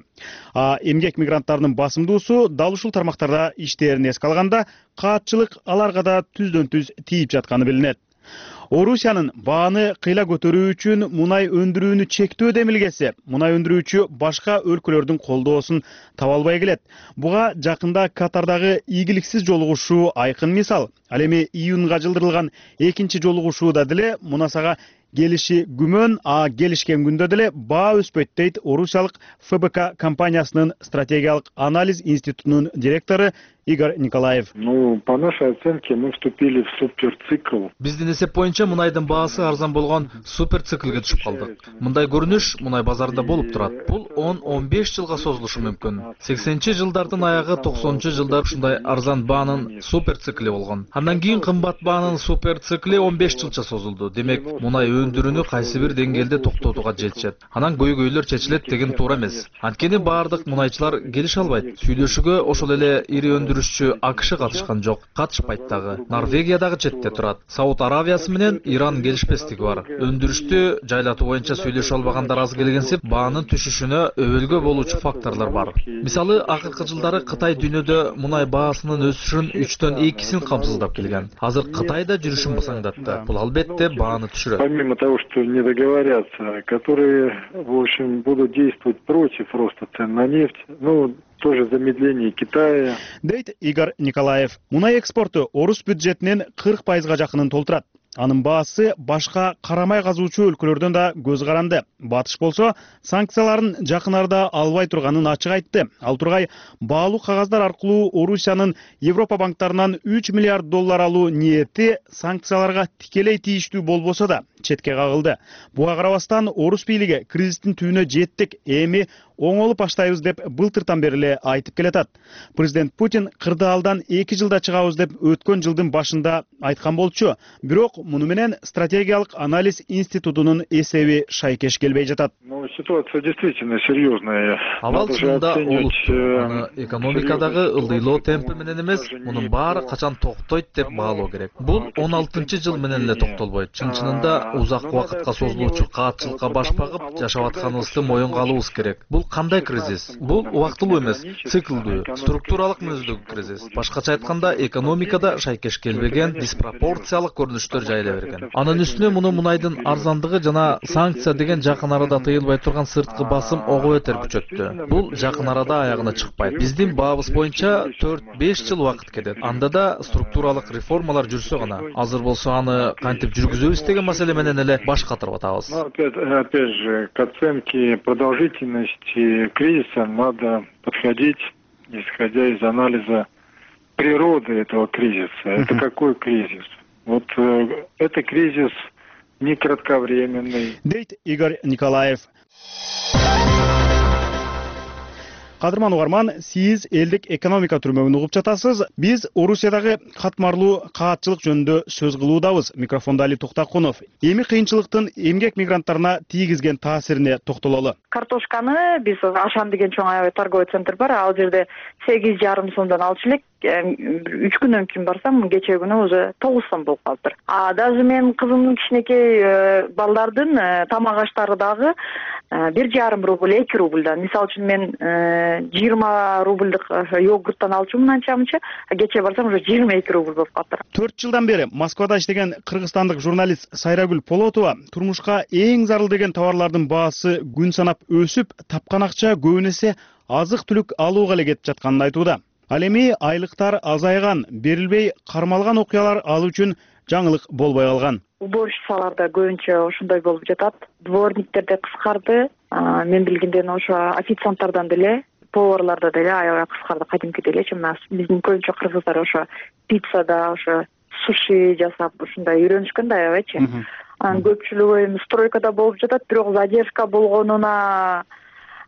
Эмгек мигранттарынын басымдуусу дал ушул тармактарда иштерин эске алганда, каатчылык аларга да түздөн түз тийип жатканы билинет. Орусиянын бааны кыйла көтөрүү үчүн мунай өндүрүүнү чектөө демилгеси мунай өндүрүүчү башка өлкөлөрдүн колдоосун таба албай келет. Буга жакында Катардагы ийгиликсиз жолугушуу айкын мисал. Ал эми июнга жылдырылган экинчи жолугушууда деле мунасага келиши күмөн, келишкен күндө деле баа өспөйт дейт орусиялык ФБК компаниясынын стратегиялык анализ институтунун директору Игорь Николаев. По нашей оценке мы вступили в суперцикл. Биздин эсеп боюнча мунайдын баасы арзан болгон суперциклге түшүп калдык. Мындай көрүнүш мунай базарында болуп турат. Бул 10-15 жылга созулушу мүмкүн. 80-жылдардын аягы 90-жылдар ушундай арзан баанын суперцикли болгон. Андан кийин кымбат баанын суперцикли 15 жылча созулду. Демек, мунай өндүрүүнү кайсы бир деңгээлде токтотууга жетишет. Анан көйгөйлөр чечилет деген туура эмес. Анткени баардык мунайчылар келише албайт. Сүйлөшүүгө ошол эле ири өндүрүшчү АКШ катышкан жок, катышпайт дагы. Норвегия дагы четте турат. Сауд Аравиясы менен Иран келишпестиги бар. Өндүрүштү жайлатуу боюнча сүйлөшө албагандар аз келгенсип, баанын түшүшүнө өбөлгө болуучу факторлор бар. Мисалы, акыркы жылдары Кытай дүйнөдө мунай баасынын өсүшүн 3-төн 2-син камсыздап келген. Азыр Кытай да жүрүшүн басаңдатты. Бул албетте бааны түшүрөт. Помимо того, что не договорятся, которые, в общем, будут действовать против роста цен на нефть, тоже замедление Китая. Дейт Игорь Николаев. Мунай экспорту орус бюджетинин 40%га жакынын толтурат. Анын баасы башка карамай казуучу өлкөлөрдөн да көз каранды. Батыш болсо, санкцияларын жакын арада албай турганын ачык айтты. Ал тургай баалуу кагаздар аркылуу Орусиянын Европа банктарынан 3 миллиард доллар алуу ниети санкцияларга тикелей тийиштүү болбосо да четке кагылды. Буга карабастан орус бийлиги кризистин түбүнө жеттик, эми оңолуп баштайбыз деп былтыртан бери эле айтып келатат. Президент Путин кырдаалдан 2 жылда чыгабыз деп өткөн жылдын башында айткан болчу. Бирок муну менен стратегиялык анализ институтунун эсеби шайкеш келбей жатат. Ситуация действительно серьезная. Абал чынында олуттуу. Экономикадагы ылдыйлоо темпи менен эмес, мунун баары качан токтойт деп баалоо керек. Бул 16-жыл менен эле токтолбойт. Чын-чынында узак убакытка созулуучу каатчылыкка баш багып жашап атканыбызды моюнга алуубуз керек. Бул кандай кризис? Бул убактылуу эмес, циклдүү, структуралык мүнөздөгү кризис. Башкача айтканда, экономикада шайкеш келбеген диспропорциялык көрүнүштөр жайыла берген. Анын үстүнө муну мунайдын арзандыгы жана санкция деген жакын арада тыйылбай турган сырткы басым ого бетер күчөттү. Бул жакын арада аягына чыкпайт. Биздин баабыз боюнча 4-5 жыл убакыт кетет. Анда да структуралык реформалар жүрсө гана. Азыр болсо аны кантип жүргүзөбүз деген маселе менен эле баш катырып атабыз. Опять же, к оценке продолжительности кризиса надо подходить, исходя из анализа природы этого кризиса. Это какой кризис? Вот это кризис не кратковременный. Дейт Игорь Николаев. Кадырман угарман, сиз элдик экономика түрмөгүн угуп жатасыз. Биз Орусиядагы катмарлуу каатчылык жөнүндө сөз кылуудабыз. Микрофондо Али Токтакунов. Эми кыйынчылыктын эмгек мигранттарына тийгизген таасирине токтололу. Картошканы биз Ашан деген чоң аябай торговый центр бар. Ал жерде 8,5 сомдон алчу элек. 3 күнөн кийин барсам, кечээ күнү уже 9 сом болуп калыптыр. Даже мен кызымдын кичинекей балдардын тамак аштары дагы 1,5 рубль, 2 рубльдан. Мисалы үчүн мен 20 рубльдык йогурттан алчумун анча-мынча, кечээ барсам уже 22 рубль болуп калыптыр. 4 жылдан бери Москвада иштеген кыргызстандык журналист Сайрагүл Полотова турмушка эң зарыл деген товарлардын баасы күн санап өсүп, тапкан акча көбүн эсе азык-түлүк алууга эле кетип жатканын айтууда. Ал эми айлыктар азайган, берилбей кармалган окуялар ал үчүн жаңылык болбой калган. Уборщицаларда көбүнчө ошондой болуп жатат. Дворниктерде кыскарды. Мен билгенден ошо официанттардан деле, поварларда деле аябай кыскарды, кадимкидей элечи. Биздин көбүнчө кыргыздар ошо пиццада, ошо суши жасап, ушундай үйрөнүшкөн да аябайчы. Анын көпчүлүгү эми стройкада болуп жатат, бирок задержка болгонуна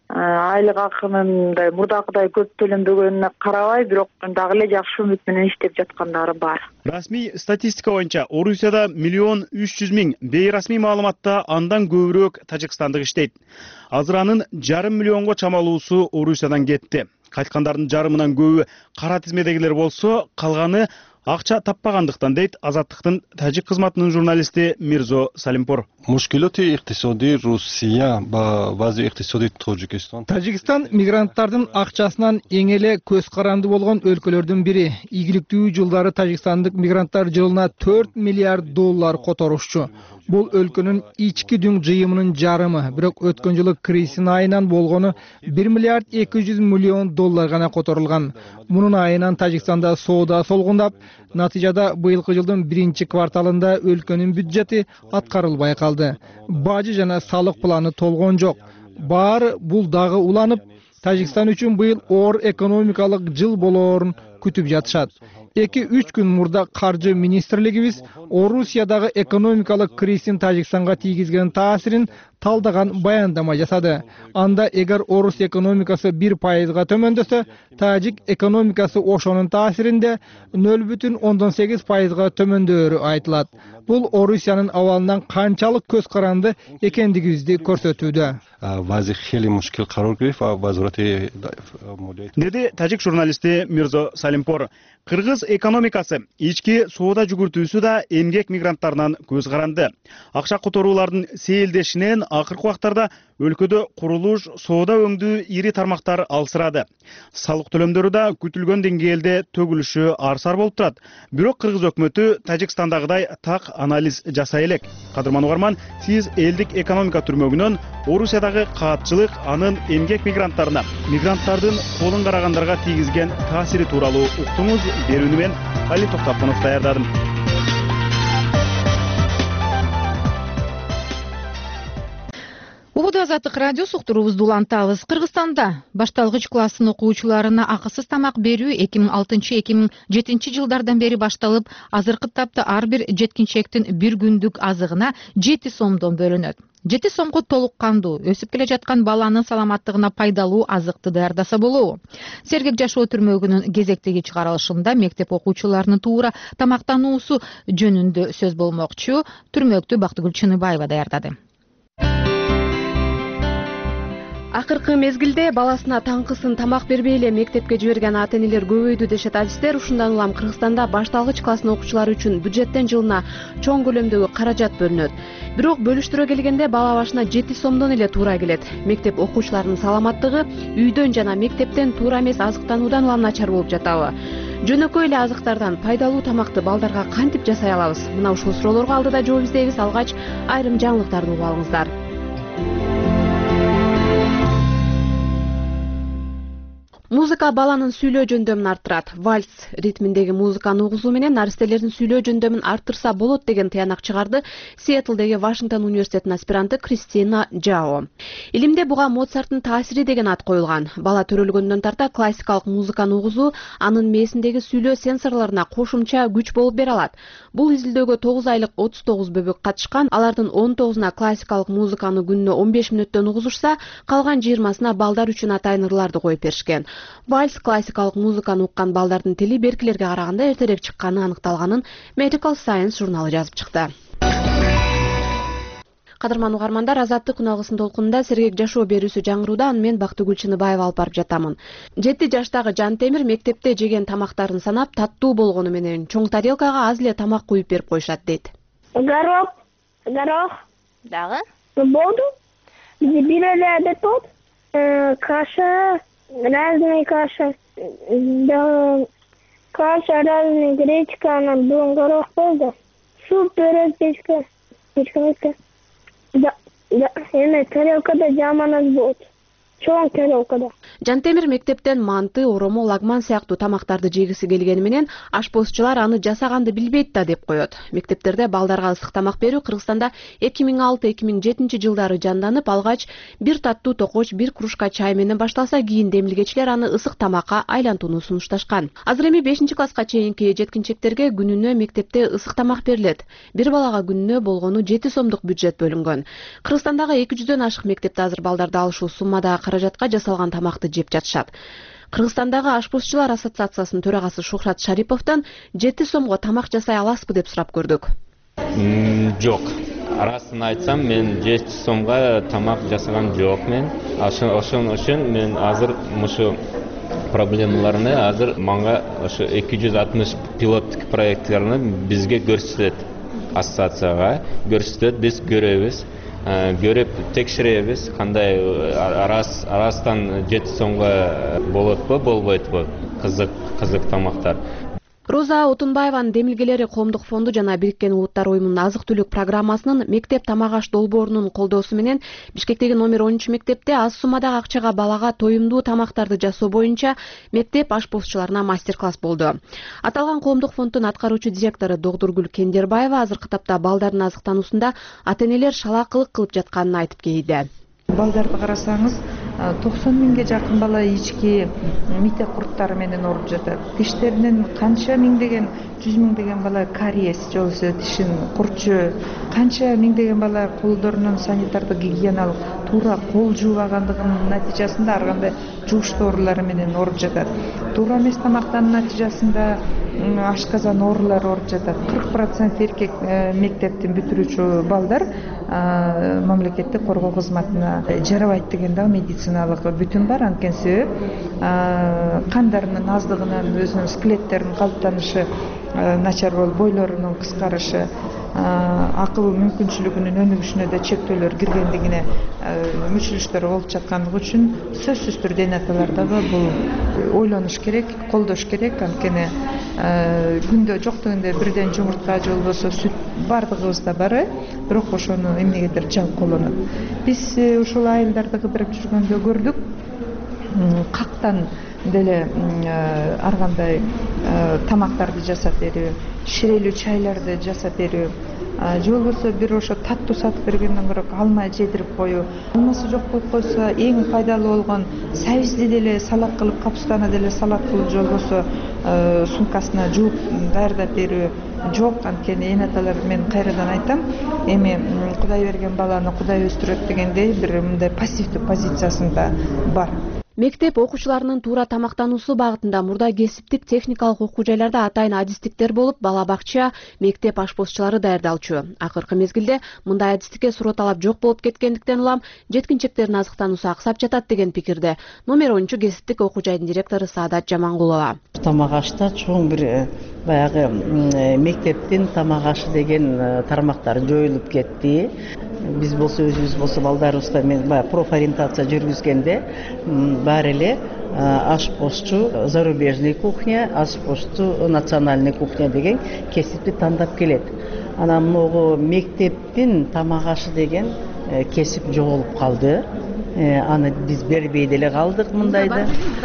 айлык акынын мындай мурдакыдай көп төлөнбөгөнүнө карабай, бирок дагы эле жакшы үмүт менен иштеп жаткандары бар. Расмий статистика боюнча Орусияда 1.300.000, бейрасмий маалыматта андан көбүрөөк тажикстандык иштейт. Азыр анын 5,5 миллионго чамалуусу Орусиядан кетти. Кайткандардын жарымынан көбү кара тизмедегилер болсо, калганы акча таппагандыктан дейт Азаттыктын тажик кызматынын журналисти Мирзо Салимпур. Мушкилоти иктисодий Русия ба вазъи иктисодий Тожикистон. Тажикстан мигранттардын акчасынан эң эле көз каранды болгон өлкөлөрдүн бири. Ийгиликтүү жылдары тажикстандык мигранттар жылына 4 миллиард доллар которушчу. Бул өлкөнүн ички дүң жыйымынын жарымы, бирок өткөн жылы кризистин айынан болгону 1 миллиард 200 миллион доллар гана которулган. Мунун айынан Тажикстанда соода солгундап, натыйжада быйылкы жылдын 1-кварталында өлкөнүн бюджети аткарылбай калды. Бажы жана салык планы толгон жок. Баары бул дагы уланып, Тажикстан үчүн быйыл оор экономикалык жыл болоорун күтүп жатышат. 2-3 күн мурда каржы министрлигибиз Орусиядагы экономикалык кризистин Тажикстанга тийгизген таасирин талдаган баяндама жасады. Анда эгер Орус экономикасы 1%га төмөндөсө, Тажик экономикасы ошонун таасиринде 0,8%га төмөндөөрү айтылат. Бул Орусиянын абалынан канчалык көз каранды экендигибизди көрсөтүүдө. Деди тажик журналисти Мирзо Салимпур. Кыргыз экономикасы ички соода жүгүртүүсү да эмгек мигранттарынан көз каранды. Акча которуулардын сейилдешинен акыркы убактарда өлкөдө курулуш, соода өңдүү ири тармактар алсырады. Салык төлөмдөрү да күтүлгөн деңгээлде төгүлүшү арсар болуп турат. Бирок кыргыз өкмөтү Тажикстандагыдай так анализ жасай элек. Кадырман угарман, сиз элдик экономика түрмөгүнөн Орусиядагы каатчылык анын эмгек мигранттарына, мигранттардын колун карагандарга тийгизген таасири тууралуу уктуңуз. Берүүнү мен Али Токтакунов даярдадым. Убуду Азаттык радиосу уктуруубузду улантабыз. Кыргызстанда башталгыч класстын окуучуларына акысыз тамак берүү 2006-2007 жылдардан бери башталып, азыркы тапта ар бир жеткинчектин бир күндүк азыгына 7 сомдон бөлүнөт. 7 сомго толук кандуу, өсүп келе жаткан баланын саламаттыгына пайдалуу азыкты даярдаса болобу? Сергек жашоо түрмөгүнүн кезектеги чыгарылышында мектеп окуучуларынын туура тамактануусу жөнүндө сөз болмокчу. Түрмөктү Бактыгүл Чыныбаева даярдады. Акыркы мезгилде баласына таңкысын тамак бербей эле мектепке жиберген ата-энелер көбөйдү дешет адистер. Ушундан улам Кыргызстанда башталгыч класстын окуучулары үчүн бюджеттен жылына чоң көлөмдөгү каражат бөлүнөт. Бирок бөлүштүрө келгенде бала башына 7 сомдон эле туура келет. Мектеп окуучуларынын саламаттыгы үйдөн жана мектептен туура эмес азыктануудан улам начар болуп жатабы? Жөнөкөй эле азыктардан пайдалуу тамакты балдарга кантип жасай алабыз? Мына ушул суроолорго алдыда жооп издейбиз. Алгач айрым жаңылыктарды угуп алыңыздар. Музыка баланын сүйлөө жөндөмүн арттырат. Вальс ритминдеги музыканы угузуу менен наристелердин сүйлөө жөндөмүн арттырса болот деген таянак чыгарды Сиэтлдеги Вашингтон университетинин аспиранты Кристина Джао. Илимде буга Моцарттын таасири деген ат коюлган. Бала төрөлгөндөн тарта классикалык музыканы угузуу анын мээсиндеги сүйлөө сенсорлоруна кошумча күч болуп бере алат. Бул изилдөөгө 9 айлык 39 бөбөк катышкан. Алардын 19-уна классикалык музыканы күнүнө 15 мүнөттөн угузушса, калган 20-сына балдар үчүн атайын ырларды коюп беришкен. Вальс классикалык музыканы уккан балдардын тили беркилерге караганда эртерээк чыкканы аныкталганын Medical Science журналы жазып чыкты. Кадырман угармандар, Азаттык күнагысын толкунунда сергек жашоо берүүсү жаңырууда, аны мен Бактыгүл Чыныбаева алып барып жатамын. 7 жаштагы Жан Темир мектепте жеген тамактарын санап, таттуу болгону менен чоң тарелкага аз эле тамак куюп берип коюшат дейт. Горох. Дагы? Болду. Бизде бир эле адет болот. Каша, разный каша. Каша, разный гречка, анан бүгүн горох болду. Суп, пирог, печка. Да, эме тарелкада жаман аз болот. Чоң тарелкада. Жантемир мектептен манты, оромо, лагман сыяктуу тамактарды жегиси келгени менен ашпозчулар аны жасаганды билбейт да деп коет. Мектептерде балдарга ысык тамак берүү Кыргызстанда 2006-2007 жылдары жанданып, алгач бир таттуу токоч, бир кружка чай менен башталса, кийин демилгечилер аны ысык тамакка айлантууну сунушташкан. Азыр эми 5-класска чейинки жеткинчектерге күнүнө мектепте ысык тамак берилет. Бир балага күнүнө болгону 7 сомдук бюджет бөлүнгөн. Кыргызстандагы 200дөн ашык мектепте азыр балдарды алышуу суммадагы каражатка жасалган тамакты жеп жатышат. Кыргызстандагы ашпозчулар ассоциациясынын төрагасы Шухрат Шариповдон 7 сомго тамак жасай аласызбы деп сурап көрдүк. Жок. Арасын айтсам, мен 7 сомго тамак жасаган жокмун. Ошон үчүн мен азыр мушу проблемаларны азыр мага ошо 260 пилоттук проекттерни бизге көрсөтөт. Ассоциацияга көрсөтөт, биз көрөбүз. Көрүп текшеребиз, кандай арастан 7 сомго болотпу, болбойтпу кызык тамактар. Роза Отунбаеванын демилгелери Коомдук фонду жана Бириккен Улуттар уюмунун азык-түлүк программасынын мектеп тамак аш долбоорунун колдоосу менен Бишкектеги номер 10 мектепте аз суммадагы акчага балага тоюмдуу тамактарды жасоо боюнча мектеп ашпозчуларына мастер-класс болду. Аталган Коомдук фонддун аткаруучу директору Догдургүл Кендербаева азыркы тапта балдардын азыктануусунда ата-энелер шалаакылык кылып жатканын айтып кейди. Балдарды карасаңыз 90 миңге жакын бала ички мите курттары менен ооруп жатат. Тиштеринен канча миңдеген, 100 миңдеген бала кариес же болбосо тишин курчу, канча миңдеген бала колдорунун санитардык гигиеналык туура кол жуубагандыгынын натыйжасында ар кандай жугуштуу оорулары менен ооруп жатат. Туура эмес тамактануу натыйжасында ашказан оорулары ооруп жатат. 40% эркек мектептин бүтүрүүчү балдар мамлекеттик коргоо кызматына жарабайт деген дагы медициналык бүтүн бар. Анткени себеп кандарынын аздыгынан өзүнүн скелеттеринин калыптанышы начар болуп, бойлорунун кыскарышы, акыл мүмкүнчүлүгүнүн өнүгүшүнө да чектөөлөр киргендигине мүчүлүштөр болуп жаткандыгы үчүн сөзсүз түрдө эне аталар дагы бул ойлонуш керек, колдош керек. Анткени күндө жок дегенде бирден жумуртка же болбосо сүт бардыгыбызда бар, бирок ошону эмнегедир жалп колонот. Биз ушул айылдарды кыдырып жүргөндө көрдүк, кактан деле ар кандай тамактарды жасап берүү, ширелүү чайларды жасап берүү, же болбосо бир ошо таттуу сатып бергенден көрө алма жедирип коюу. Алмасы жок болуп койсо эң пайдалуу болгон сабизди деле салат кылып, капустаны деле салат кылып, же болбосо сумкасына жууп даярдап берүү. Жок, анткени эне аталар, мен кайрадан айтам, эми Кудай берген баланы Кудай өстүрөт дегендей бир мындай пассивдүү позициясында бар. Мектеп окуучуларынын туура тамактануусу багытында мурда кесиптик техникалык окуу жайларда атайын адистиктер болуп, бала бакча, мектеп ашпозчулары даярдалчу. Акыркы мезгилде мындай адистикке суроо талап жок болуп кеткендиктен улам жеткинчектердин азыктануусу аксап жатат деген пикирде номер 10 кесиптик окуу жайдын директору Саадат Жамангулова. Тамак ашта чоң бир баягы мектептин тамак ашы деген тармактар жоюлуп кетти. Биз болсо өзүбүз болсо балдарыбызга мен баягы профориентация жүргүзгөндө баары эле ашпозчу зарубежный кухня, ашпозчу национальный кухня деген кесипти тандап келет. Анан могу мектептин тамак ашы деген кесип жоголуп калды. Аны биз бербей деле калдык мындайда.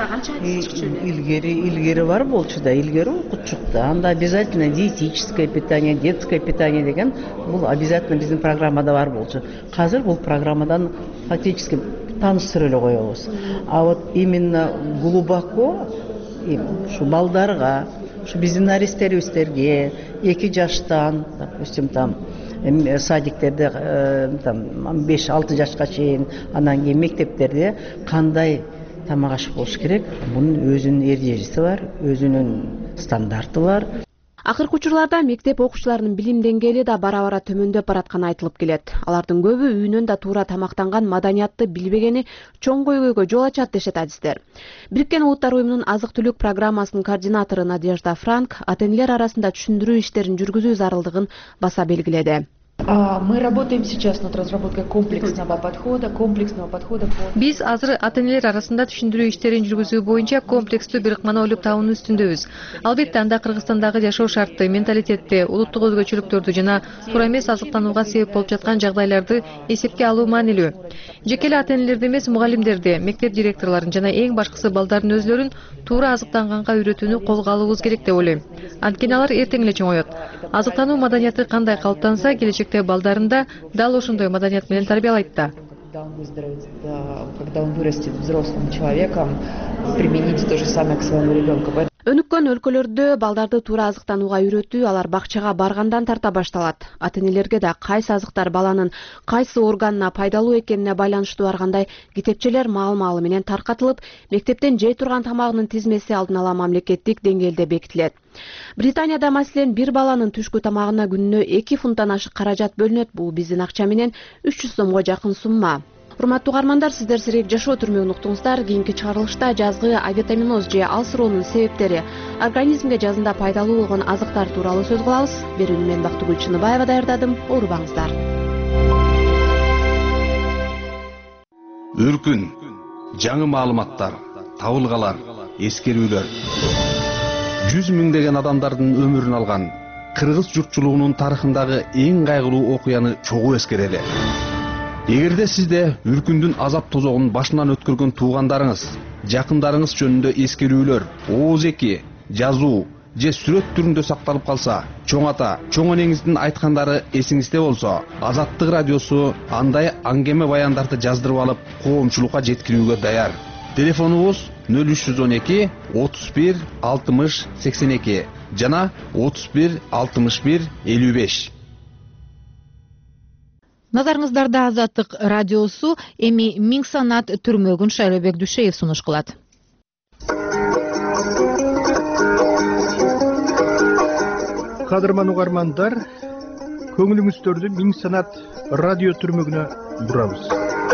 Илгери бар болчу да, илгери окутчукта. Анда обязательно диетическое питание, детское питание деген бул обязательно биздин программада бар болчу. Азыр бул программадан фактически тааныштырып эле коебуз. А вот именно глубоко ушу балдарга, ушу биздин аристтерибизге 2 жаштан, допустим, там садиктерде 5-6 жашка чейин, анан кийин мектептерде кандай тамак аш болуш керек? Бунун өзүнүн эрежеси бар, өзүнүн стандарты бар. Акыркы учурларда мектеп окуучуларынын билим деңгээли да бара-бара төмөндөп баратканы айтылып келет. Алардын көбү үйүнөн да туура тамактанган маданиятты билбегени чоң көйгөйгө жол ачат дешет адистер. Бириккен Улуттар уюмунун азык-түлүк программасынын координатору Надежда Франк ата-энелер арасында түшүндүрүү иштерин жүргүзүү зарылдыгын баса белгиледи. Мы работаем сейчас над разработкой комплексного подхода Биз азыр ата-энелер арасында түшүндүрүү иштерин жүргүзүү боюнча комплекстүү бир ыкманы ойлоп табуунун үстүндөбүз. Албетте анда Кыргызстандагы жашоо шартты, менталитетти, улуттук өзгөчөлүктөрдү жана туура эмес азыктанууга себеп болуп жаткан жагдайларды эсепке алуу маанилүү. Жеке эле ата-энелерди эмес, мугалимдерди, мектеп директорлорун жана эң башкысы балдардын өзлөрүн туура азыктанганга үйрөтүүнү колго алуубуз керек деп ойлойм. Анткени алар эртең эле чоңоет. Азыктануу маданияты кандай калыптанса, келечекте балдарында дал ошондой маданият менен тарбиялайт да. Когда он вырастет взрослым человеком, применить то же самое к своему ребенку. Өнүккөн өлкөлөрдө балдарды туура азыктанууга үйрөтүү алар бакчага баргандан тарта башталат. Ата-энелерге да кайсы азыктар баланын кайсы органына пайдалуу экенине байланыштуу ар кандай китепчелер маал-маалы менен таркатылып, мектептен жей турган тамагынын тизмеси алдын ала мамлекеттик деңгээлде бекитилет. Британияда маселен бир баланын түшкү тамагына күнүнө 2 фунттан ашык каражат бөлүнөт. Бул биздин акча менен 300 сомго жакын сумма. Урматтуу угармандар, сиздер сирек жашоо түрмөгүн уктуңуздар. Кийинки чыгарылышта жазгы авитаминоз же алсыроонун себептери, организмге жазында пайдалуу болгон азыктар тууралуу сөз кылабыз. Берүүнү мен Бактыгүл Чыныбаева даярдадым. Оорубаңыздар. Өркүн, жаңы маалыматтар, табылгалар, эскерүүлөр. 100 миңдеген адамдардын өмүрүн алган кыргыз журтчулугунун тарыхындагы эң кайгылуу окуяны чогуу эскерели. Эгерде сизде үркүндүн азап тозогун башынан өткөргөн туугандарыңыз, жакындарыңыз жөнүндө эскерүүлөр, ооз эки, жазуу же сүрөт түрүндө сакталып калса, чоң ата, чоң энеңиздин айткандары эсиңизде болсо, Азаттык радиосу андай аңгеме баяндарды жаздырып алып, коомчулукка жеткирүүгө даяр. Телефонубуз 0312 31 60 82 жана 31 61 55. Назарыңыздарда Азаттык радиосу эми Миң санат түрмөгүн Шайлообек Дүшеев сунуш кылат. Кадырман угармандар, көңүлүңүздөрдү Миң санат радио түрмөгүнө бурабыз.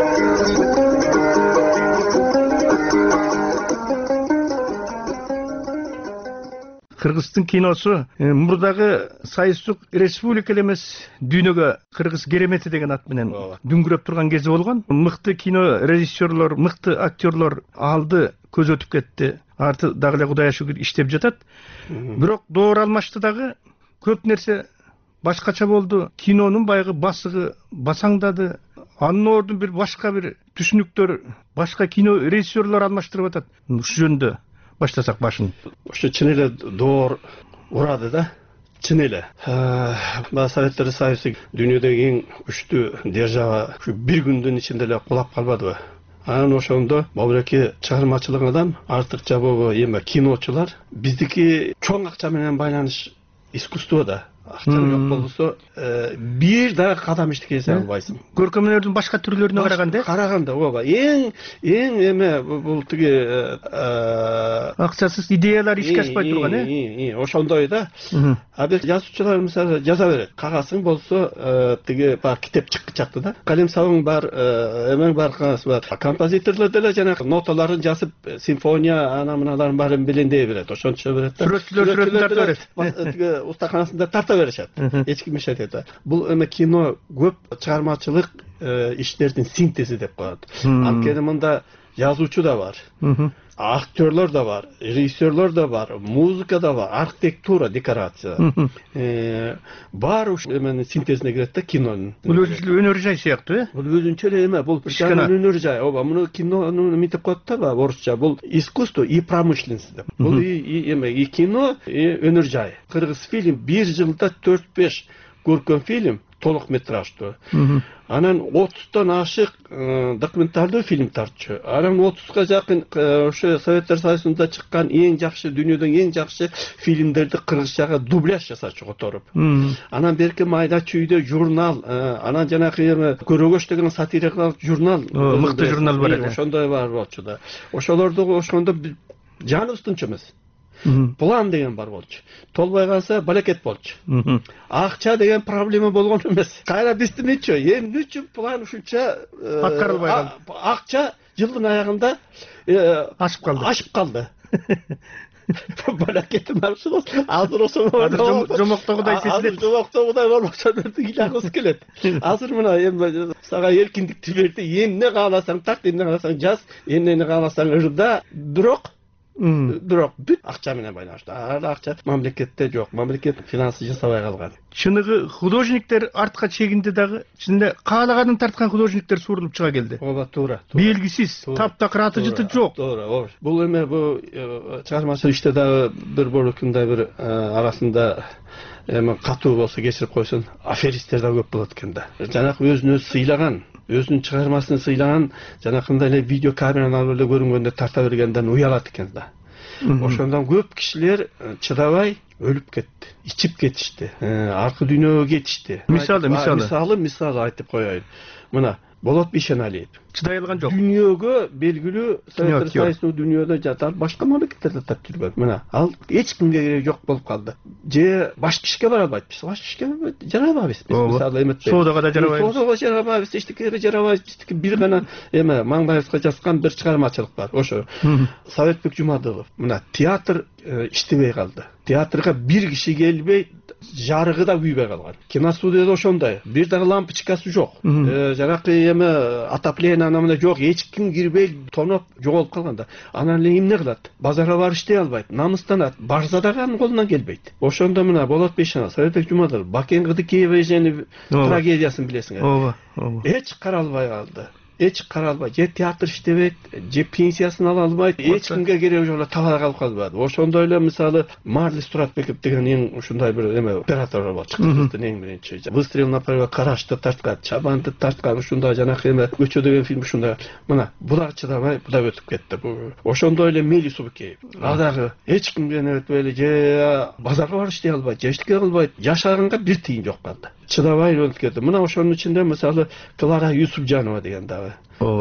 Кыргыздын киносу мурдагы Сайыстык республика эмес дүйнөгө Кыргыз керемети деген ат менен дүңгүрөп турган кези болгон. Мыкты кино режиссерлор, мыкты актерлор алды, көз өтүп кетти. Арты дагы эле Кудайга шүгүр иштеп жатат. Бирок доор алмашты дагы көп нерсе башкача болду. Кинонун байгы басыгы басаңдады. Анын ордун бир башка бир түшүнүктөр, башка кино режиссерлор алмаштырып атат. Ушул жөнүндө баштасак башын. Ошо чын эле доор урады да. Чын эле. Советтер Союзу дүйнөдөгү эң күчтүү держава ушу бир күндүн ичинде эле кулап калбадыбы? Анан ошондо Бабыреке чыгармачылыгынан артыкча болго эме киночулар биздики чоң акча менен байланыш искусство да. Акча жок болсо бир да кадам иштете албайсың. Көркөмдөрдүн башка түрлөрүнө караганда ооба эң эме бул тиги акчасыз идеялар ишке ашпай турган ошондой да. А бир жазуучулар мисалы жаза берет. Кагасың болсо тиги бар китеп чыкчакты да. Калем сабың бар, эмең бар, композиторлор деле жана ноталарын жазып симфония ана мыналарын баарын билендей берет. Ошончо берет да. Сүрөттүлөр тарта берет. Тиги устаканасында тарта беришет. Эч ким иштетет. Бул эме кино көп чыгармачылык иштердин синтези деп коет. Анткени мында жазуучу да бар. Актерлор да бар, режиссерлор да бар, музыка да бар, архитектура, декорация. Бар ушул эменин синтезине кирет да кинонун. Бул өзүнчө өнөр жай сыяктуу, Бул өзүнчө эле эме, бул өнөр жай. Ооба, муну кинонун мынтип коет да, орусча. Бул искусство и промышленность деп. Бул эме и кино, и өнөр жай. Кыргыз фильм бир жылда 4-5 көркөм фильм толук метраждуу. Анан 30тан ашык документалдуу фильм тартчу. Анан 30га жакын ошо Советтер Союзунда чыккан эң жакшы дүйнөдөгү эң жакшы фильмдерди кыргызчага дубляж жасачу которуп. Анан берки майда чүйдө журнал, анан жанакы эме Көрөгөч деген сатирикалык журнал, мыкты журнал бар эле. Ошондой бар болчу да. Ошолорду ошондо жаныбыздынча эмес. План деген бар болчу. Толбой калса балекет болчу. Акча деген проблема болгон эмес. Кайра биздимичи, эмне үчүн план ушунча аткарылбай калды. Акча жылдын аягында ашып калды. балакетим аршылыз. Азыр ошону жомоктогудай сезилет. Азыр жомоктогудай болбосо ыйлагыбыз келет. Азыр мына эми сага эркиндикти берди. Эмне кааласаң тарт, эмне кааласаң жаз, эмнени кааласаң ырда. Бирок бүт акча менен байланыштуу. Акча мамлекетте жок. Мамлекет финансы жасабай калган. Чыныгы художниктер артка чегинди дагы. Чынында каалаганын тарткан художниктер сурулуп чыга келди. Ооба, туура. Белгисиз, таптакыр аты жыты жок. Туура, ооба. Бул эме бул чыгармачылык иште дагы бир болукундай бир арасында эми катуу болсо кечирип койсун, аферисттер да көп болот экен да. Жанакы өзүн өзү сыйлаган, өзүнүн чыгармасын сыйлаган, жанакындай эле видео камераны алып эле көрүнгөндө тарта бергенден уялат экен да. Ошондон көп кишилер чыдабай өлүп кетти, ичип кетишти, аркы дүйнөгө кетишти. Мисалы айтып коеюн. Мына Болот Бишеналиев чыдай алган жок. Дүйнөгө белгилүү Советтер Союзунун дүйнөдө жатат, башка мамлекеттерде тап жүргөн. Мына ал эч кимге кереги жок болуп калды. Же баш кишиге бара албайт. Баш кишиге жарабайбыз. Мисалы эметпей. Соодага да жарабайбыз. Соодага жарабайбыз, эчтекеге жарабайбыз. Эчтеке бир гана эме маңдайыбызга жазган бир чыгармачылык бар. Ошо Советбек Жумадылов. Мына театр иштебей калды. Театрга бир киши келбей, жарыгы да күйбөй калган. Киностудияда ошондой. Бир дагы лампочкасы жок. Жанакы эме отопление анамына жок, эч ким кирбей, тоноп жоголуп калганда. Анан эле эмне кылат? Базарга барып иштей албайт, намыстанат, барса дагы анын колунан келбейт. Ошондо мына Болот Бишенов, Советбек Жумадылов, Бакен Кыдыкеева трагедиясын билесиңер. Ооба. Эч каралбай калды. Эч каралбай, же театр иштебейт, же пенсиясын ала албайт, эч кимге кереги жок эле талаа калып калбады. Ошондой эле мисалы Марлис Туратбеков деген эң ушундай бир эме оператор болчу. Кыргыздын эң биринчи. Выстрел на карашты тарткан, чабанды тарткан, ушундай жанакы эме Көчө деген фильм ушундай. Мына булар чыдабай, буда өтүп кетти. Ошондой эле Мели Субыкеев. Адагы эч кимге өтпөй эле же базарга барып иштей албайт, же эчтеке кылбайт, жашаганга бир тыйын жок калды. Чыдабай өтүп кетти. Мына ошонун ичинде мисалы Клара Юсупжанова деген дагы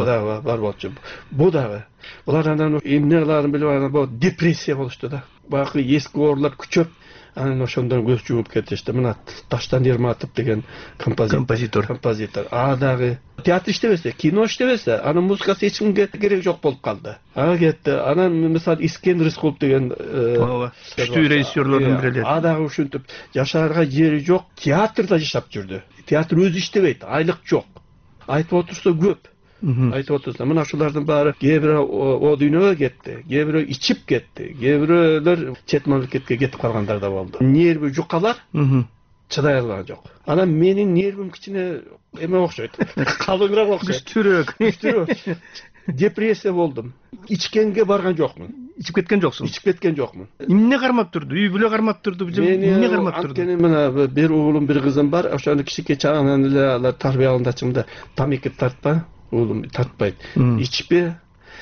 бар болчу. Бу дагы. Булар анан эмне кыларын билбей анан депрессия болушту да. Багы эски оорулар күчөп, анан ошондон көз жумуп кетишти. Мына Таштан Ерматов деген композитор. Дагы театр иштебесе, кино иштебесе, анын музыкасы эч кимге кереги жок болуп калды. Кетти. Анан мисалы Искен Рыскулов деген күчтүү режиссерлордун бири эле. Дагы ушинтип жашаарга жери жок, театрда жашап жүрдү. Театр өзү иштебейт, айлык жок. Айтып отурса көп. Айтып отурса, мына ушулардын баары кээ бирөө о дүйнөгө кетти, кээ бирөө ичип кетти, кээ бирөөлөр чет мамлекетке кетип калгандар да болду. Нерви жукалар чыдай алган жок. Анан менин нервим кичине эме окшойт. Калыңыраак окшойт. Күчтүүрөөк. Депрессия болдум. Ичкенге барган жокмун. Ичип кеткен жоксуң. Ичип кеткен жокмун. Эмне кармап турду? Үй бүлө кармап турду, эмне кармап турду? Анткени мына бир уулум, бир кызым бар. Ошону кичике чагынан эле алар тарбия алгандачымда тамеки тартпа, уулум тартпайт. Ичпе,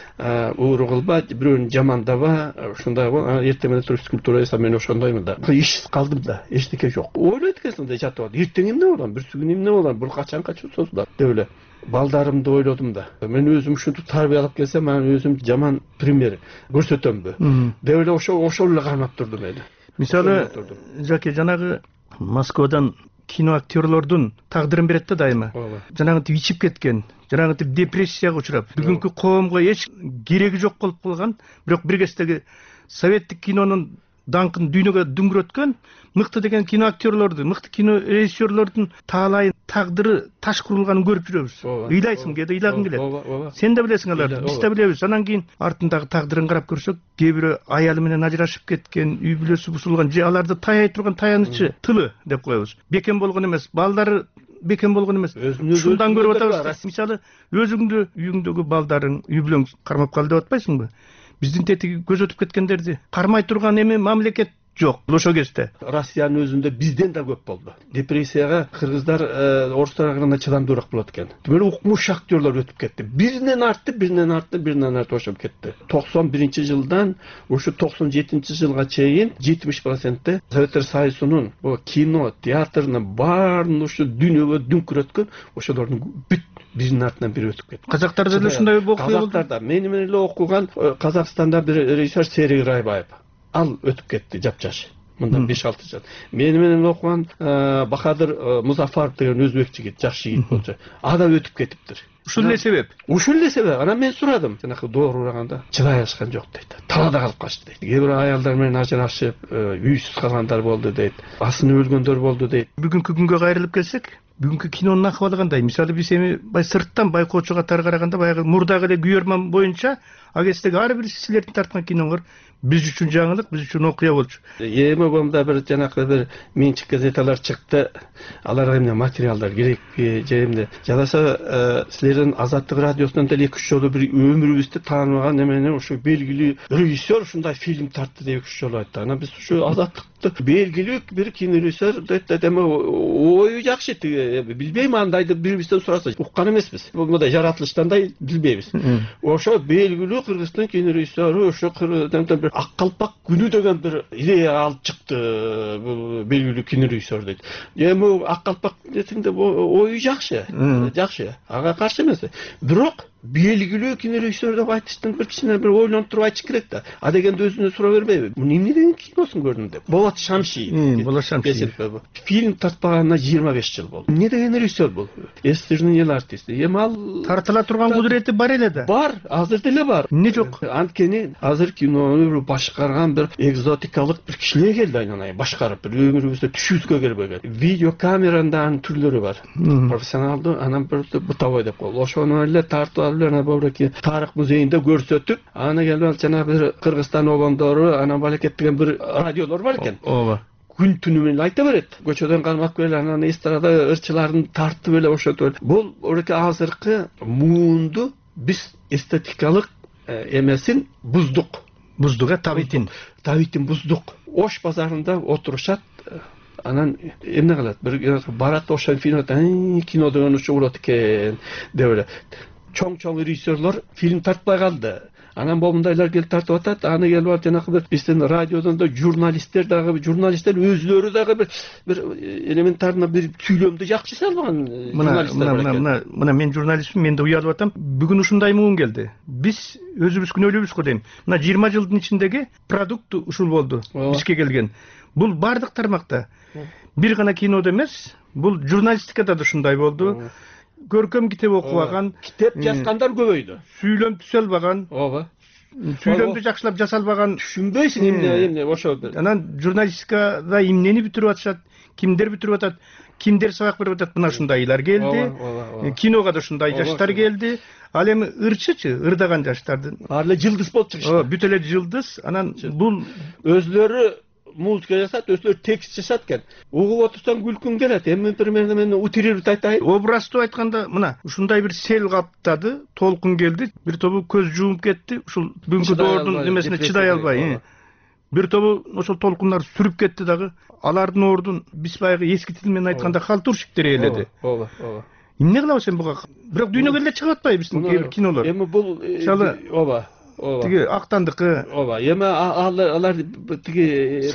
ууру кылба, бирөөнү жамандаба, ушундай болуп, эртең менен турист культура эсен мен ошондоймун да. Ишсиз калдым да, эчтеке жок. Ойлойт экенсиң да жатып, эртең эмне болом, бүрсү күнү эмне болом, бул качан созулат деп эле. Балдарымды ойлодум да. Мен өзүм ушинтип тарбиялап келсем, мен өзүм жаман пример көрсөтөмбү деп эле ошол эле кармап турдум эли. Мисалы, Жаке, жанагы Москвадан кино актерлордун тагдырын берет да дайыма. Жанагынтип ичип кеткен, жанагынтип депрессияга учурап, бүгүнкү коомго эч кереги жок болуп калган, бирок бир кездеги советтик кинонун даңкын дүйнөгө дүңгүрөткөн мыкты деген кино актерлорду, мыкты кино режиссерлордун таалайын тагдыры таш курулганын көрүп жүрөбүз. Ыйлайсың, кээде ыйлагың келет. Сен да билесиң аларды, биз да билебиз. Анан кийин артындагы тагдырын карап көрсөк, кээ бирөө аялы менен ажырашып кеткен, үй бүлөсү бузулган, же аларды таяй турган таянычы тылы деп коебуз. Бекем болгон эмес, балдары бекем болгон эмес. Ушундан көрүп атабыз. Мисалы, өзүңдү үйүңдөгү балдарың, үй бүлөң кармап калды деп атпайсыңбы? Биздин тетиги көз өтүп кеткендерди кармай турган эми мамлекет жок ошол кезде. Россиянын өзүндө бизден да көп болду. Депрессияга кыргыздар, орустар гана чыдамдуураак болот экен. Демек укмуш актерлор өтүп кетти. Биринен арты ошоп кетти. 91-жылдан ушу 97-жылга чейин 70% Советтер Союзунун кино, театрынын баарын ушу дүйнөгө дүңкүрөткөн ошолордун бүт биринин артынан бири өтүп кетти. Казактарда да ушундай окуя болду. Казактарда мени менен эле окуган Казакстанда бир режиссер Серик Райбаев. Ал өтүп кетти жапжаш. Мындан 5-6 жыл. Мени менен окуган Бахадыр Музафаров деген өзбек жигит, жакшы жигит болчу. Ада өтүп кетиптир. ушул эле себеп. Ушул эле себеп. Анан мен сурадым. Жанакы доор ураганда жылай алышкан жок дейт. Талада калып калышты дейт. Кээ бир аялдар менен ажырашып, үйсүз калгандар болду дейт. Асынып өлгөндөр болду дейт. Бүгүнкү күнгө кайрылып келсек, бүгүнкү кинонун акыбалы кандай? Мисалы биз эми сырттан байкоочу катары караганда баягы мурдагы эле күйөрман боюнча агестеги ар бир силердин тарткан киноңор биз үчүн жаңылык, биз үчүн окуя болчу. Эми бомда бир жанакы бир менчик газеталар чыкты. Аларга эмне материалдар керекпи, же эмне? Жадаса силердин Азаттык радиосунан деле 2-3 жолу бир өмүрүбүздү тааныбаган эмени ушу белгилүү режиссер ушундай фильм тартты деп 2-3 жолу айтты. Анан биз ушу Азаттыкты белгилүү бир кинорежиссер дейт эми ою жакшы билбейм андайды бирибизден сураса уккан эмеспиз. Мындай жаратылыштандай билбейбиз. Ошо белгилүү Кыргызстан кинорежиссеру ошо бир ак калпак күнү деген бир идея алып чыкты. Бул белгилүү кинорежиссер дейт. Эми ак калпак десеңде ою жакшы. Жакшы. Ага каршы эмес. Бирок белгилүү кинорежиссер деп айтыштын бир кичине бир ойлонуп туруп айтыш керек да. А дегенде өзүнө суроо бербейби? Муну эмне деген киносун көрдүм деп. Болот Шамшиев. Болот Шамшиев. Фильм тартпаганына 25 жыл болду. Эмне деген режиссер бул? Эстирдин эл артисти. Эми ал тартыла турган кудурети бар эле да. Бар, азыр деле бар. Эмне жок? Анткени азыр кинону башкарган бир экзотикалык бир кишилер келди айнанай башкарып, бир өмүрүбүздө түшүбүзгө келбеген. Видеокамеранын түрлөрү бар. Профессионалдуу, анан бир бутовой деп коелу. Ошону эле тартып алып эле бобураки тарых музейинде көрсөтүп, аны келип жанагы бир Кыргызстан обондору, анан балекет деген бир радиолор бар экен. Ооба. Күн түнү менен айта берет. Көчөдөн кармап келип анан эстрада ырчыларын тартып эле ошентип. Бул ореке азыркы муунду биз эстетикалык эмесин буздук. Буздук табитин. Табитин буздук. Ош базарында отурушат. Анан эмне кылат? Бир барат ошо кино деген ушу урот экен деп эле. Чоң режиссерлор фильм тартпай калды. Анан момундайлар келип тартып атат. Аны келип алып жанагы бир биздин радиодон да журналисттер өзлөрү дагы бир элементарно бир сүйлөмдү жакшы салган журналисттер. Мына мен журналистмин, мен да уялып атам. Бүгүн ушундай муун келди. Биз өзүбүз күнөөлүүбүз го дейм. Мына 20 жылдын ичиндеги продукт ушул болду. Бизге келген. Бул бардык тармакта. Бир гана кинодо эмес, бул журналистикада да ушундай болду. Көркөм китеп окубаган, китеп жазгандар көбөйдү. Сүйлөм түзөлбөгөн. Ооба. Сүйлөмдү жакшылап жасалбаган. Түшүнбөйсүң эмне ошо. Анан журналистикада эмнени бүтүрүп атышат, кимдер бүтүрүп атат, кимдер сабак берип атат, мына ушундайлар келди. Кинога да ушундай жаштар келди. Ал эми ырчычы, ырдаган жаштардын. Ал эле жылдыз болуп чыгышты. Бүт эле жылдыз. Анан бул өзлөрү музыка жасат, өзлөрү текст жасат экен. Угуп отурсаң күлкүң келет. Эми примерно мен утрировать айтайын. Образды айтканда, мына ушундай бир сел каптады, толкун келди, бир тобу көз жумуп кетти, ушул бүгүнкү доордун немесине чыдай албай. Бир тобу ошол толкундар сүрүп кетти дагы. Алардын ордун биз баягы эски тил менен айтканда халтурщиктер ээледи. Ооба. Эмне кылабыз эми буга? Бирок дүйнөгө эле чыгып атпайбы биздин кээ бир кинолор? Эми бул ооба. Тиги актандыкы. Ооба. Эми алар тиги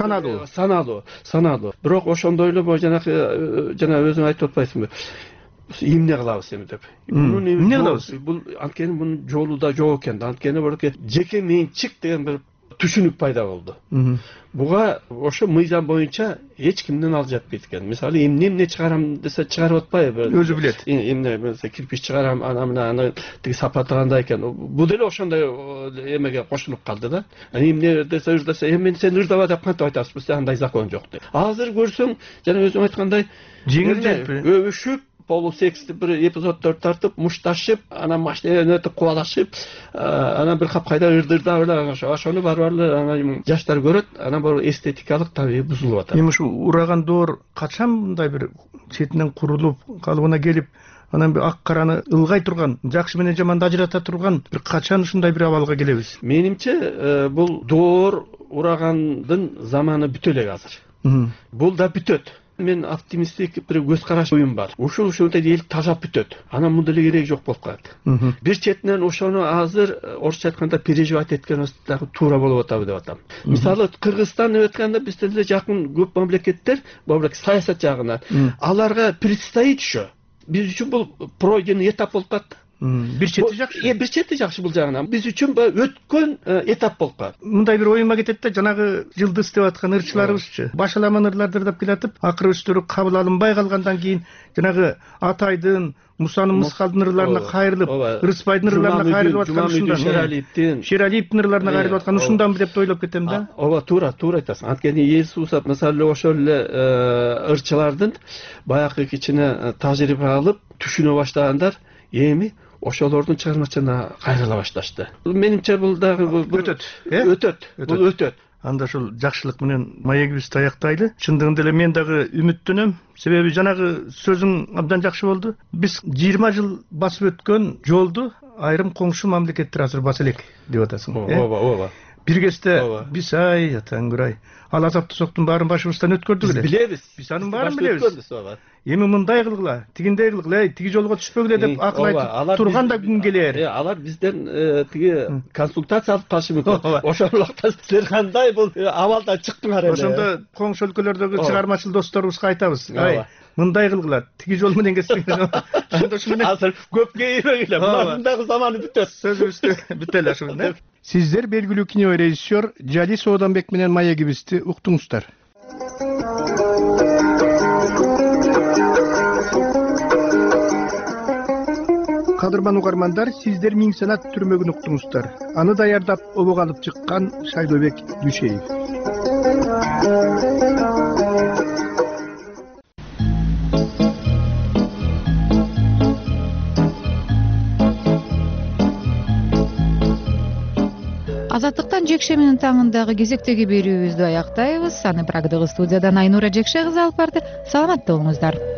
саналуу. Бирок ошондой эле жана өзүң айтып атпайсыңбы? Эмне кылабыз эми деп. Эмне кылабыз? Бул анткени мунун жолу да жок экен. Анткени бирке жеке менчик деген бир түшүнүк пайда болду. Буга ошо мыйзам боюнча эч кимден ал жатпайт экен. Мисалы эмне чыгарам десе чыгарып атпайбы? Өзү билет. Эмне mesela кирпич чыгарам, аны тиги сапаты кандай экен. Бул деле ошондой эмеге кошулуп калды да. Эмне десе эми сен ырдап деп кантип айтасыз? Бизде андай закон жок деп. Азыр көрсөң, жана өзүң айткандай, жеңил желпи, өбүшүп полусексти бир эпизоддор тартып, мушташып, анан машина өтүп кубалашып, анан бир капкайда ырдырдап эле ошону барбарлы анан жаштар көрөт, анан бул эстетикалык табии бузулуп атат. Эми ушу ураган доор качан мындай бир четинен курулуп, калыбына келип, анан бир ак караны ылгай турган, жакшы менен жаманды ажырата турган бир качан ушундай бир абалга келебиз? Менимче, бул доор урагандын заманы бүтө элек азыр. Бул да бүтөт. Мен оптимисттик бир көз караш оюм бар. Ушул-ушундай эл тажап бүтөт. Анан мындай эле кереги жок болуп калат. Бир четинен ошону азыр орусча айтканда переживать эткенибиз дагы туура болуп атабы деп атам. Мисалы Кыргызстан деп айтканда бизде деле жакын көп мамлекеттер, бобурак саясат жагынан аларга предстоит ошо. Биз үчүн бул пройденный этап болуп калат. бир чети жакшы. Бир чети жакшы бул жагынан. Биз үчүн өткөн этап болуп калат. Мындай бир оюма кетет да, жанагы жылдыз деп аткан ырчыларыбызчы. Башаламан ырларды деп келатып, акыры өстөрү кабыл алынбай калгандан кийин жанагы Атайдын, Мусанын Мыскалдын ырларына кайрылып, Ырысбайдын ырларына кайрылып аткан ушундан. Шералиевдин ырларына кайрылып аткан ушундан деп ойлоп кетем да. Ооба, туура айтасың. Анткени Иисус мисалы ошол эле ырчылардын баягы кичине тажрыйба алып түшүнө баштагандар эми ошолордун чыгармачына кайрыла башташты. Менимче бул дагы өтөт. Анда ушул жакшылык менен маегибизди аяктайлы. Чындыгында эле мен дагы үмүттөнөм. Себеби жанагы сөзүң абдан жакшы болду. Биз 20 жыл басып өткөн жолду айрым коңшу мамлекеттер азыр баса элек деп атасың. Ооба. Бир кезде биз Таңгүрай ал азапты соктун баарын башыбыздан өткөрдүк эле. Биз билебиз. Биз анын баарын билебиз. Эми мындай кылгыла, тигиндей кылгыла, тиги жолго түшпөгүлө деп акыл айтып турган да күн келер. Алар бизден тиги консультация алып калышы мүмкүн. Ошол убакта силер кандай бул абалдан чыктыңар эле. Ошондо коңшу өлкөлөрдөгү чыгармачыл досторубузга айтабыз. Мындай кылгыла, тиги жол менен кетсеңер. Анда ушу менен азыр көпкө ийбегиле. Мындагы заманы бүтөт. Сөзүбүздү бүтөлү ашы менен. Сиздер белгилүү кино режиссер Жали Сооданбек менен маегибизди уктуңуздар. Кадырман угармандар, сиздер Миң Санат түрмөгүн уктуңуздар. Аны даярдап обого алып чыккан Шайлообек Дүйшеев. Азаттыктан жекше менен таңындагы кезектеги берүүбүздү аяктайбыз. Аны Прагдагы студиядан Айнура Жекше кызы алып барды. Саламатта болуңуздар.